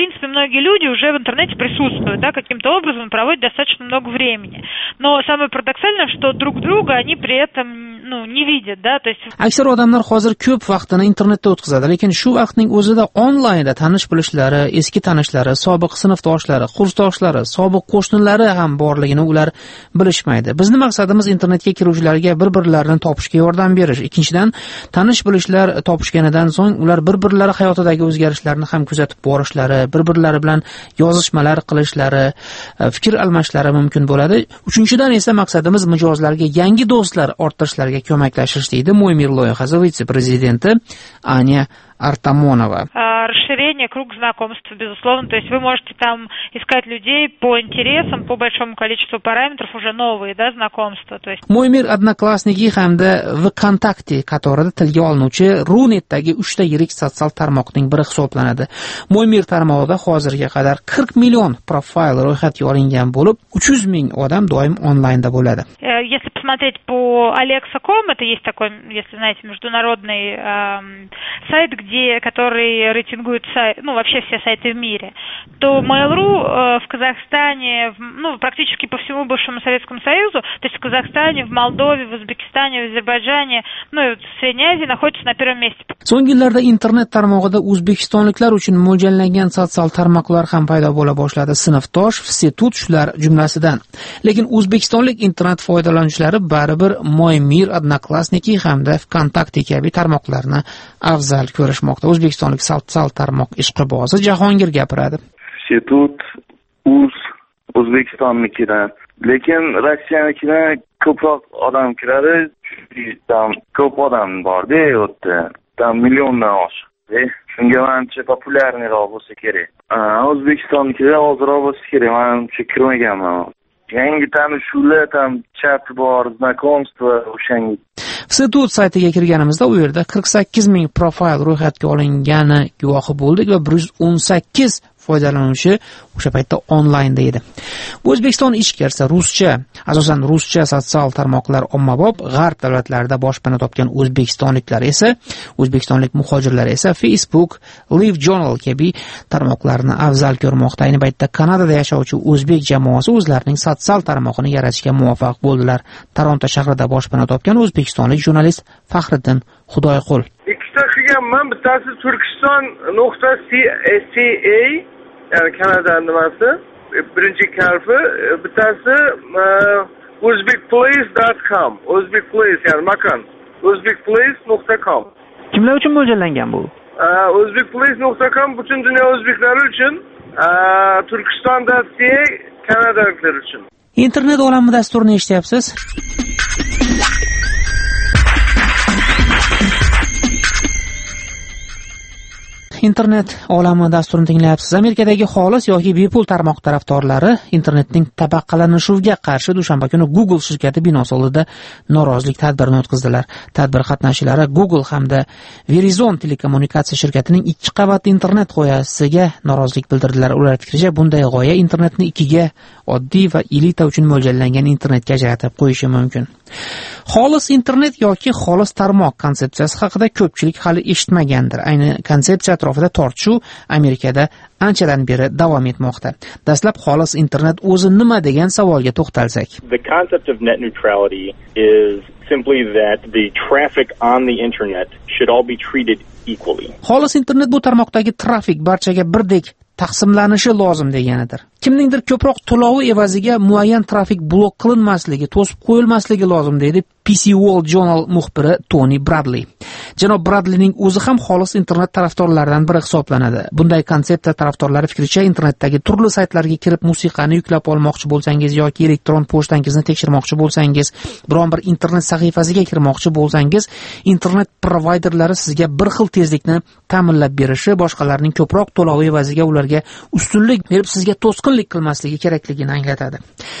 многие люди уже в интернете присутствуют, да, каким-то образом проводят достаточно много времени. Но самое парадоксальное, что друг друга они при этом, не видят, да, то есть... Aksar odamlar hozir ko'p vaqtini internetda o'tkazadi, lekin shu vaqtning o'zida onlaynda tanish bilishlari, eski tanishlari, sobiq sinfdoshlari, kursdoshlari, sobiq qo'shnilari ham borligini ular bilishmaydi. Bizning maqsadimiz internetga kiruvchilarga bir-birlarini topishga yordam berish. Ikkinchidan, tanish bilishlar topishganidan so'ng ular bir-birlari hayotidagi o'zgarishlarni ham kuzatib borishlari, bir-birlari bilan yozishmalar qilishlari, fikr almashishlari mumkin bo'ladi. Uchinchidan esa maqsadimiz mijozlarga yangi do'stlar orttirishlariga ko'maklashish, deydi Mo'ymir loyihasi vitse-prezidenti Anya Артамонова. Расширение круга знакомств, безусловно, то есть вы можете там искать людей по интересам, по большому количеству параметров, уже новые, да, знакомства, то есть... Mo'ymir Odnoklassniki hamda VKontakte qatorida tilga olinuvchi Runetdagi 3 ta yirik sotsial tarmoqning biri hisoblanadi. Mo'ymir tarmog'ida hozirga qadar 40 million profil ro'yxatga olingan bo'lib, 300 ming odam doim onlaynda bo'ladi. Если посмотреть по Alexa.com, это есть такой, если знаете, международный сайт, который рейтингует вообще все сайты в мире, то Mail.ru в Казахстане, практически по всему бывшему Советскому Союзу, то есть в Казахстане, в Молдове, в Узбекистане, в Азербайджане, и в Средней Азии находится на первом месте. So'nggi yillarda internet tarmog'ida o'zbekistonliklar uchun mo'ljallangan sotsial tarmoqlar ham paydo bo'la boshladi. Sinfdosh, institut shular jumlasidan. Lekin o'zbekistonlik internet foydalanuvchilari baribir Mo'ymir, Odnoklassniki hamda VKontakte kabi tarmoqlarni afzal ko'rishmoqda. O'zbekistonlik sotsial tarmoq ishqibozi Jahongir gapiradi. Institut O'zbekistonnikidan, lekin Rossiyanikidan ko'proq odam kiradi. Ko'p odam bor-da, u yerda milliondan oshiq. Shunga menimcha populyarniroq bo'lsa kerak. O'zbekistonnikida ozroq bo'lsa kerak. Menimcha kirmaganman. Yangi tanishuvlar, chati bor, знакомство o'shanga. Institut saytiga kirganimizda u yerda 48 ming profil ro'yxatga olingani guvohi bo'ldik va 118 foydalanuvchi o'sha paytda onlaynda edi. Bu O'zbekiston ichki kirsa ruscha, asosan ruscha sotsial tarmoqlar ommabop, g'arb davlatlarida boshpana topgan o'zbekistonlik muhojirlar esa Facebook, LiveJournal kabi tarmoqlarni afzal ko'rmoqda. Ayni paytda Kanadada yashovchi o'zbek jamoasi o'zlarining sotsial tarmoqini yaratishga muvaffaq bo'ldilar. Toronto shahrida boshpana topgan o'zbekistonlik jurnalist Faxriddin Xudoyqul. Ikkita qilganman, bittasi Turkiston.ca, ya'ni Kanada nimasi, birinchi harfi, bittasi Uzbekplace.com, Uzbekplace ya'ni makan, Uzbekplace.com. Kimlar uchun mo'ljallangan bu? Uzbekplace.com butun dunyo o'zbeklari uchun, Turkiston.ca kanadaliklar uchun. Internet olami dasturini eshityapsiz. Internet olami dasturini tinglayapsiz. Amerikadagi xolis yoki bepul tarmoq tarafdorlari internetning tabaqalanishiga qarshi dushanba kuni Google shirkati binosi oldida norozilik tadbirini o'tkazdilar. Tadbir qatnashchilari Google hamda Verizon telekommunikatsiya shirkatining 2 qavatli internet g'oyasiga norozilik bildirdilar. Ular fikricha, bunday g'oya internetni ikkiga, oddiy va elita uchun mo'ljallangan internetga ajratib qo'yishi mumkin. Xolis internet yoki xolis tarmoq konsepsiyasi haqida ko'pchilik hali eshitmagandir. Ayni konsepsiya atrofida tortishuv Amerikada anchadan beri davom etmoqda. Dastlab xolis internet o'zi nima degan savolga to'xtalsak. The concept of net neutrality is simply that the traffic on the internet should all be treated equally. Xolis internet bu tarmoqdagi trafik barchaga birdek taqsimlanishi lozim deganidir. Kimningdir ko'proq to'lovi evaziga muayyan trafik blok qilinmasligi, to'sib qo'yilmasligi lozim deydi PC World Journal muxbiri Tony Bradley. Janob Bradleyning o'zi ham xolis internet tarafdorlaridan biri hisoblanadi. Bunday konsepsiya tarafdorlari fikricha, internetdagi turli saytlarga kirib musiqani yuklab olmoqchi bo'lsangiz yoki elektron pochtangizni tekshirmoqchi bo'lsangiz, biron bir internet sahifasiga kirmoqchi bo'lsangiz, internet provayderlari sizga bir xil tezlikni ta'minlab berishi, boshqalarning ko'proq to'lovi evaziga ularga ustunlik berib sizga to'sqinlik qilmasligi kerakligini anglatadi.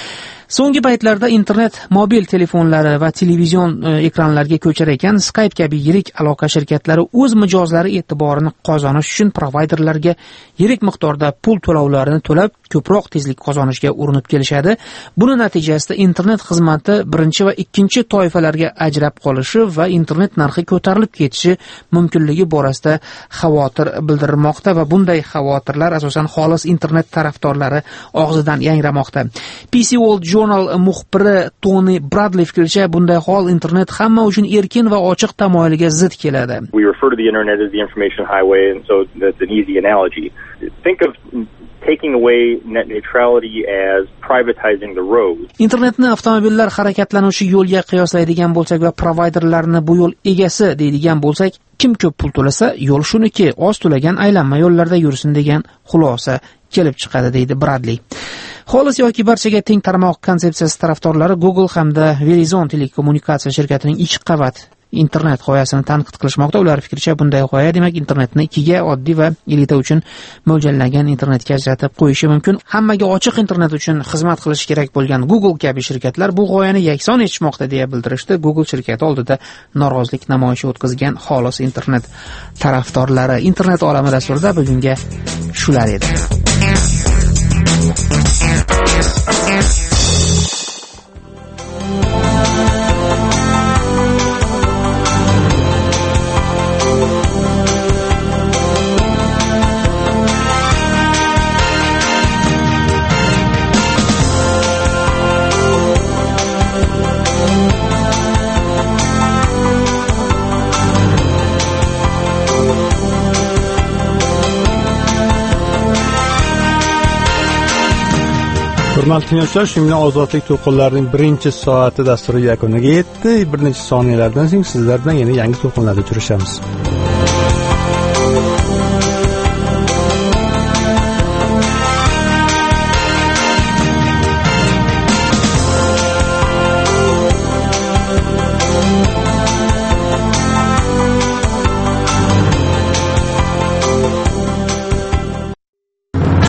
So'nggi paytlarda internet mobil telefonlari va televizion ekranlarga ko'char ekan, Skype kabi yirik aloqa shirkatlari o'z mijozlari e'tiborini qozonish uchun provayderlarga yirik miqdorda pul to'lovlarini to'lab, ko'proq tezlik qozonishga urinib kelishadi. Buni natijasida internet xizmati birinchi va ikkinchi toifalarga ajrab qolishi va internet narxi ko'tarilib ketishi mumkinligi borasida xavotir bildirilmoqda va bunday xavotirlar asosan xolis internet tarafdorlari og'zidan yangramoqda. PC World Journal muxbiri Tony Bradley fikricha, bunday hol internet hamma uchun erkin va ochiq tamoyiliga zid keladi. We refer to the internet as the information highway, and so that's an easy analogy. Think of taking away net neutrality as privatizing the road. Internetni avtomobillar harakatlanuvchi yo'lga qiyoslaydigan bo'lsak va provayderlarni bu yo'l egasi deydigan bo'lsak, kim ko'p pul to'lasa, yo'l shuniki, oz to'lagan aylanma yo'llarda yursin degan xulosa kelib chiqadi, deydi Bradley. Xolis yoki barchaga teng tarmoq konsepsiyasi tarafdorlari Google hamda Verizon telekommunikatsiya shirkatining 2 qavat internet g'oyasini tanqid qilishmoqda. Ular fikricha, bunday g'oya demak internetni ikkiga, oddiy va elita uchun mo'ljallangan internetga ajratib qo'yishi mumkin. Hammaga ochiq internet uchun xizmat qilish kerak bo'lgan Google kabi shirkatlar bu g'oyani yakson etishmoqda deya bildirishdi. Google shirkati oldida norozilik namoyishi o'tkazgan xolis internet tarafdorlari. Internet olami dasturida bugunga shular edi. Hurmatli tinglovchilar, shu bilan ozodlik to'lqinlarining birinchi soati dasturi yakuniga yetdi. Bir necha soniyalardan so'ng sizlar bilan yana yangi to'lqinlarda uchrashamiz.